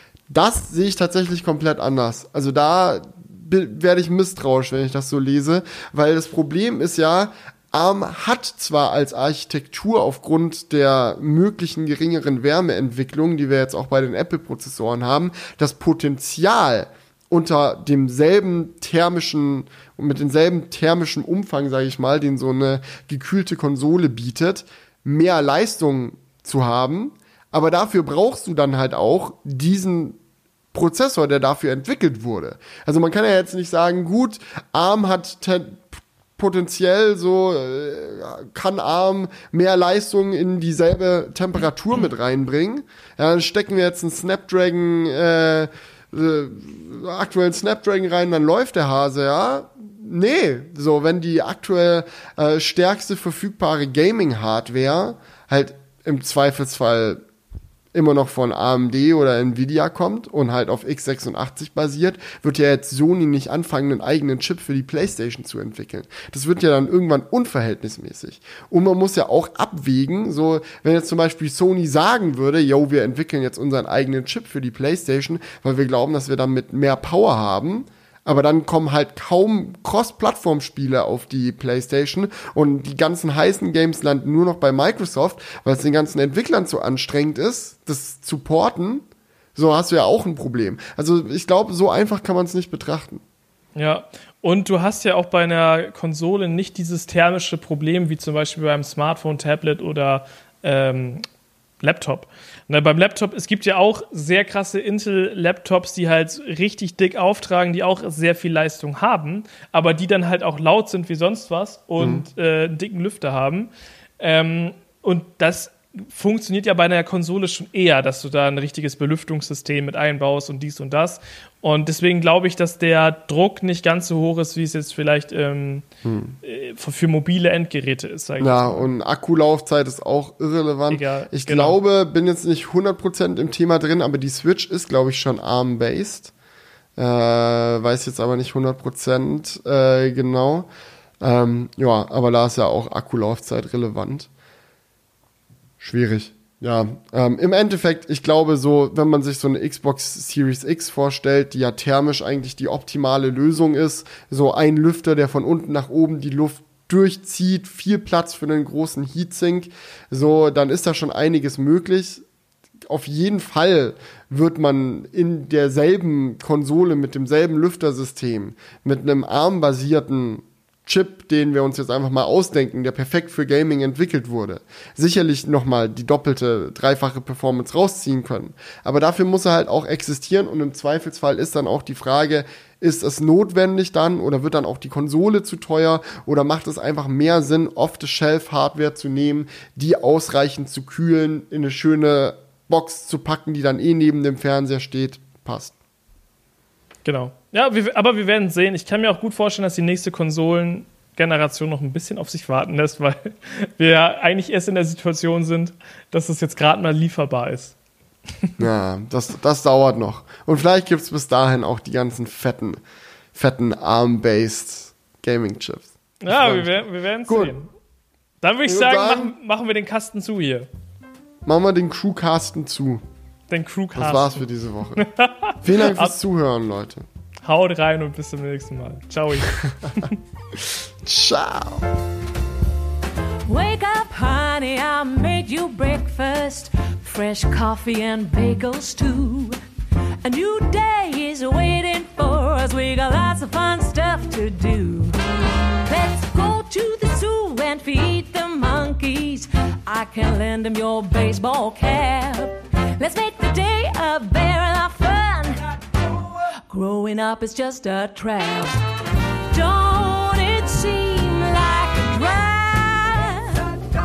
Das sehe ich tatsächlich komplett anders. Also da werde ich misstrauisch, wenn ich das so lese, weil das Problem ist ja, ARM hat zwar als Architektur aufgrund der möglichen geringeren Wärmeentwicklung, die wir jetzt auch bei den Apple-Prozessoren haben, das Potenzial unter demselben thermischen und mit demselben thermischen Umfang, sage ich mal, den so eine gekühlte Konsole bietet, mehr Leistung zu haben. Aber dafür brauchst du dann halt auch diesen Prozessor, der dafür entwickelt wurde. Also man kann ja jetzt nicht sagen, gut, ARM hat te- potenziell so, äh, kann ARM mehr Leistung in dieselbe Temperatur mit reinbringen. Ja, dann stecken wir jetzt einen Snapdragon, äh, äh, aktuellen Snapdragon rein, dann läuft der Hase, ja. Nee, so, wenn die aktuell äh, stärkste verfügbare Gaming-Hardware halt im Zweifelsfall immer noch von A M D oder Nvidia kommt und halt auf x sechsundachtzig basiert, wird ja jetzt Sony nicht anfangen, einen eigenen Chip für die PlayStation zu entwickeln. Das wird ja dann irgendwann unverhältnismäßig. Und man muss ja auch abwägen, so, wenn jetzt zum Beispiel Sony sagen würde, yo, wir entwickeln jetzt unseren eigenen Chip für die PlayStation, weil wir glauben, dass wir damit mehr Power haben, aber dann kommen halt kaum Cross-Plattform-Spiele auf die PlayStation und die ganzen heißen Games landen nur noch bei Microsoft, weil es den ganzen Entwicklern zu anstrengend ist, das zu porten. So hast du ja auch ein Problem. Also ich glaube, so einfach kann man es nicht betrachten. Ja, und du hast ja auch bei einer Konsole nicht dieses thermische Problem, wie zum Beispiel beim Smartphone, Tablet oder ähm, Laptop. Na, beim Laptop, es gibt ja auch sehr krasse Intel-Laptops, die halt richtig dick auftragen, die auch sehr viel Leistung haben, aber die dann halt auch laut sind wie sonst was und mhm. äh, einen dicken Lüfter haben. Ähm, und das funktioniert ja bei einer Konsole schon eher, dass du da ein richtiges Belüftungssystem mit einbaust und dies und das. Und deswegen glaube ich, dass der Druck nicht ganz so hoch ist, wie es jetzt vielleicht ähm, hm. für mobile Endgeräte ist. Sag ich ja, und Akkulaufzeit ist auch irrelevant. Egal, ich genau. glaube, bin jetzt nicht hundert Prozent im Thema drin, aber die Switch ist, glaube ich, schon ARM-based. Äh, weiß jetzt aber nicht hundert Prozent äh, genau. Ähm, ja, aber da ist ja auch Akkulaufzeit relevant. Schwierig. Ja, ähm, im Endeffekt, ich glaube so, wenn man sich so eine Xbox Series X vorstellt, die ja thermisch eigentlich die optimale Lösung ist, so ein Lüfter, der von unten nach oben die Luft durchzieht, viel Platz für einen großen Heatsink, so, dann ist da schon einiges möglich. Auf jeden Fall wird man in derselben Konsole mit demselben Lüftersystem, mit einem ARM-basierten Chip, den wir uns jetzt einfach mal ausdenken, der perfekt für Gaming entwickelt wurde, sicherlich nochmal die doppelte, dreifache Performance rausziehen können. Aber dafür muss er halt auch existieren und im Zweifelsfall ist dann auch die Frage, ist es notwendig dann oder wird dann auch die Konsole zu teuer oder macht es einfach mehr Sinn, Off-the-Shelf-Hardware zu nehmen, die ausreichend zu kühlen, in eine schöne Box zu packen, die dann eh neben dem Fernseher steht, passt. Genau. Ja, wir, aber wir werden sehen. Ich kann mir auch gut vorstellen, dass die nächste Konsolengeneration noch ein bisschen auf sich warten lässt, weil wir ja eigentlich erst in der Situation sind, dass es jetzt gerade mal lieferbar ist. Ja, das, das dauert noch. Und vielleicht gibt es bis dahin auch die ganzen fetten, fetten ARM-based Gaming-Chips. Ja, wir werden wir werden sehen. Dann würde ich sagen, machen, machen wir den Kasten zu hier. Machen wir den Crewcasten zu. Den Crewcasten. Das war's für diese Woche. Vielen Dank fürs Zuhören, Leute. Haut rein und bis zum nächsten Mal. Ciao. Ciao. Wake up, honey, I made you breakfast. Fresh coffee and bagels too. A new day is waiting for us. We got lots of fun stuff to do. Let's go to the zoo and feed the monkeys. I can lend them your baseball cap. Let's make the day a barrel of fun. Growing up is just a trap. Don't it seem like a drag?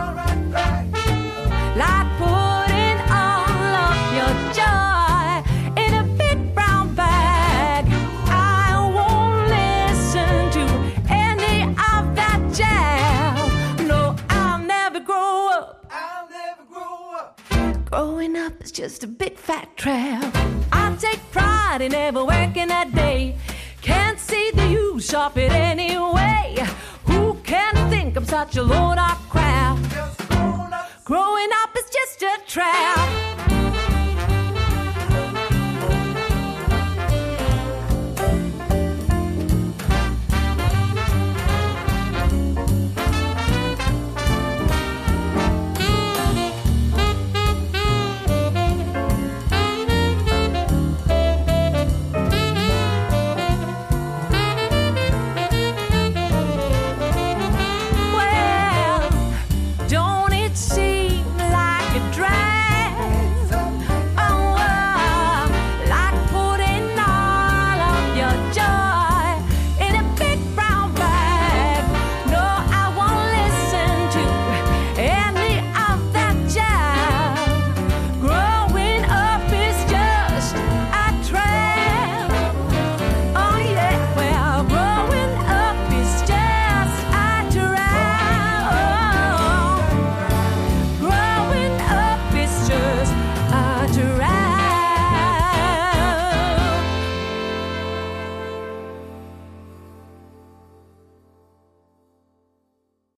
Like putting all of your joy in a big brown bag. I won't listen to any of that jazz. No, I'll never grow up. I'll never grow up. Growing up is just a big fat trap. I take pride in never working a day. Can't see the use of it anyway. Who can think I'm such a load of crap? Growing up is just a trap.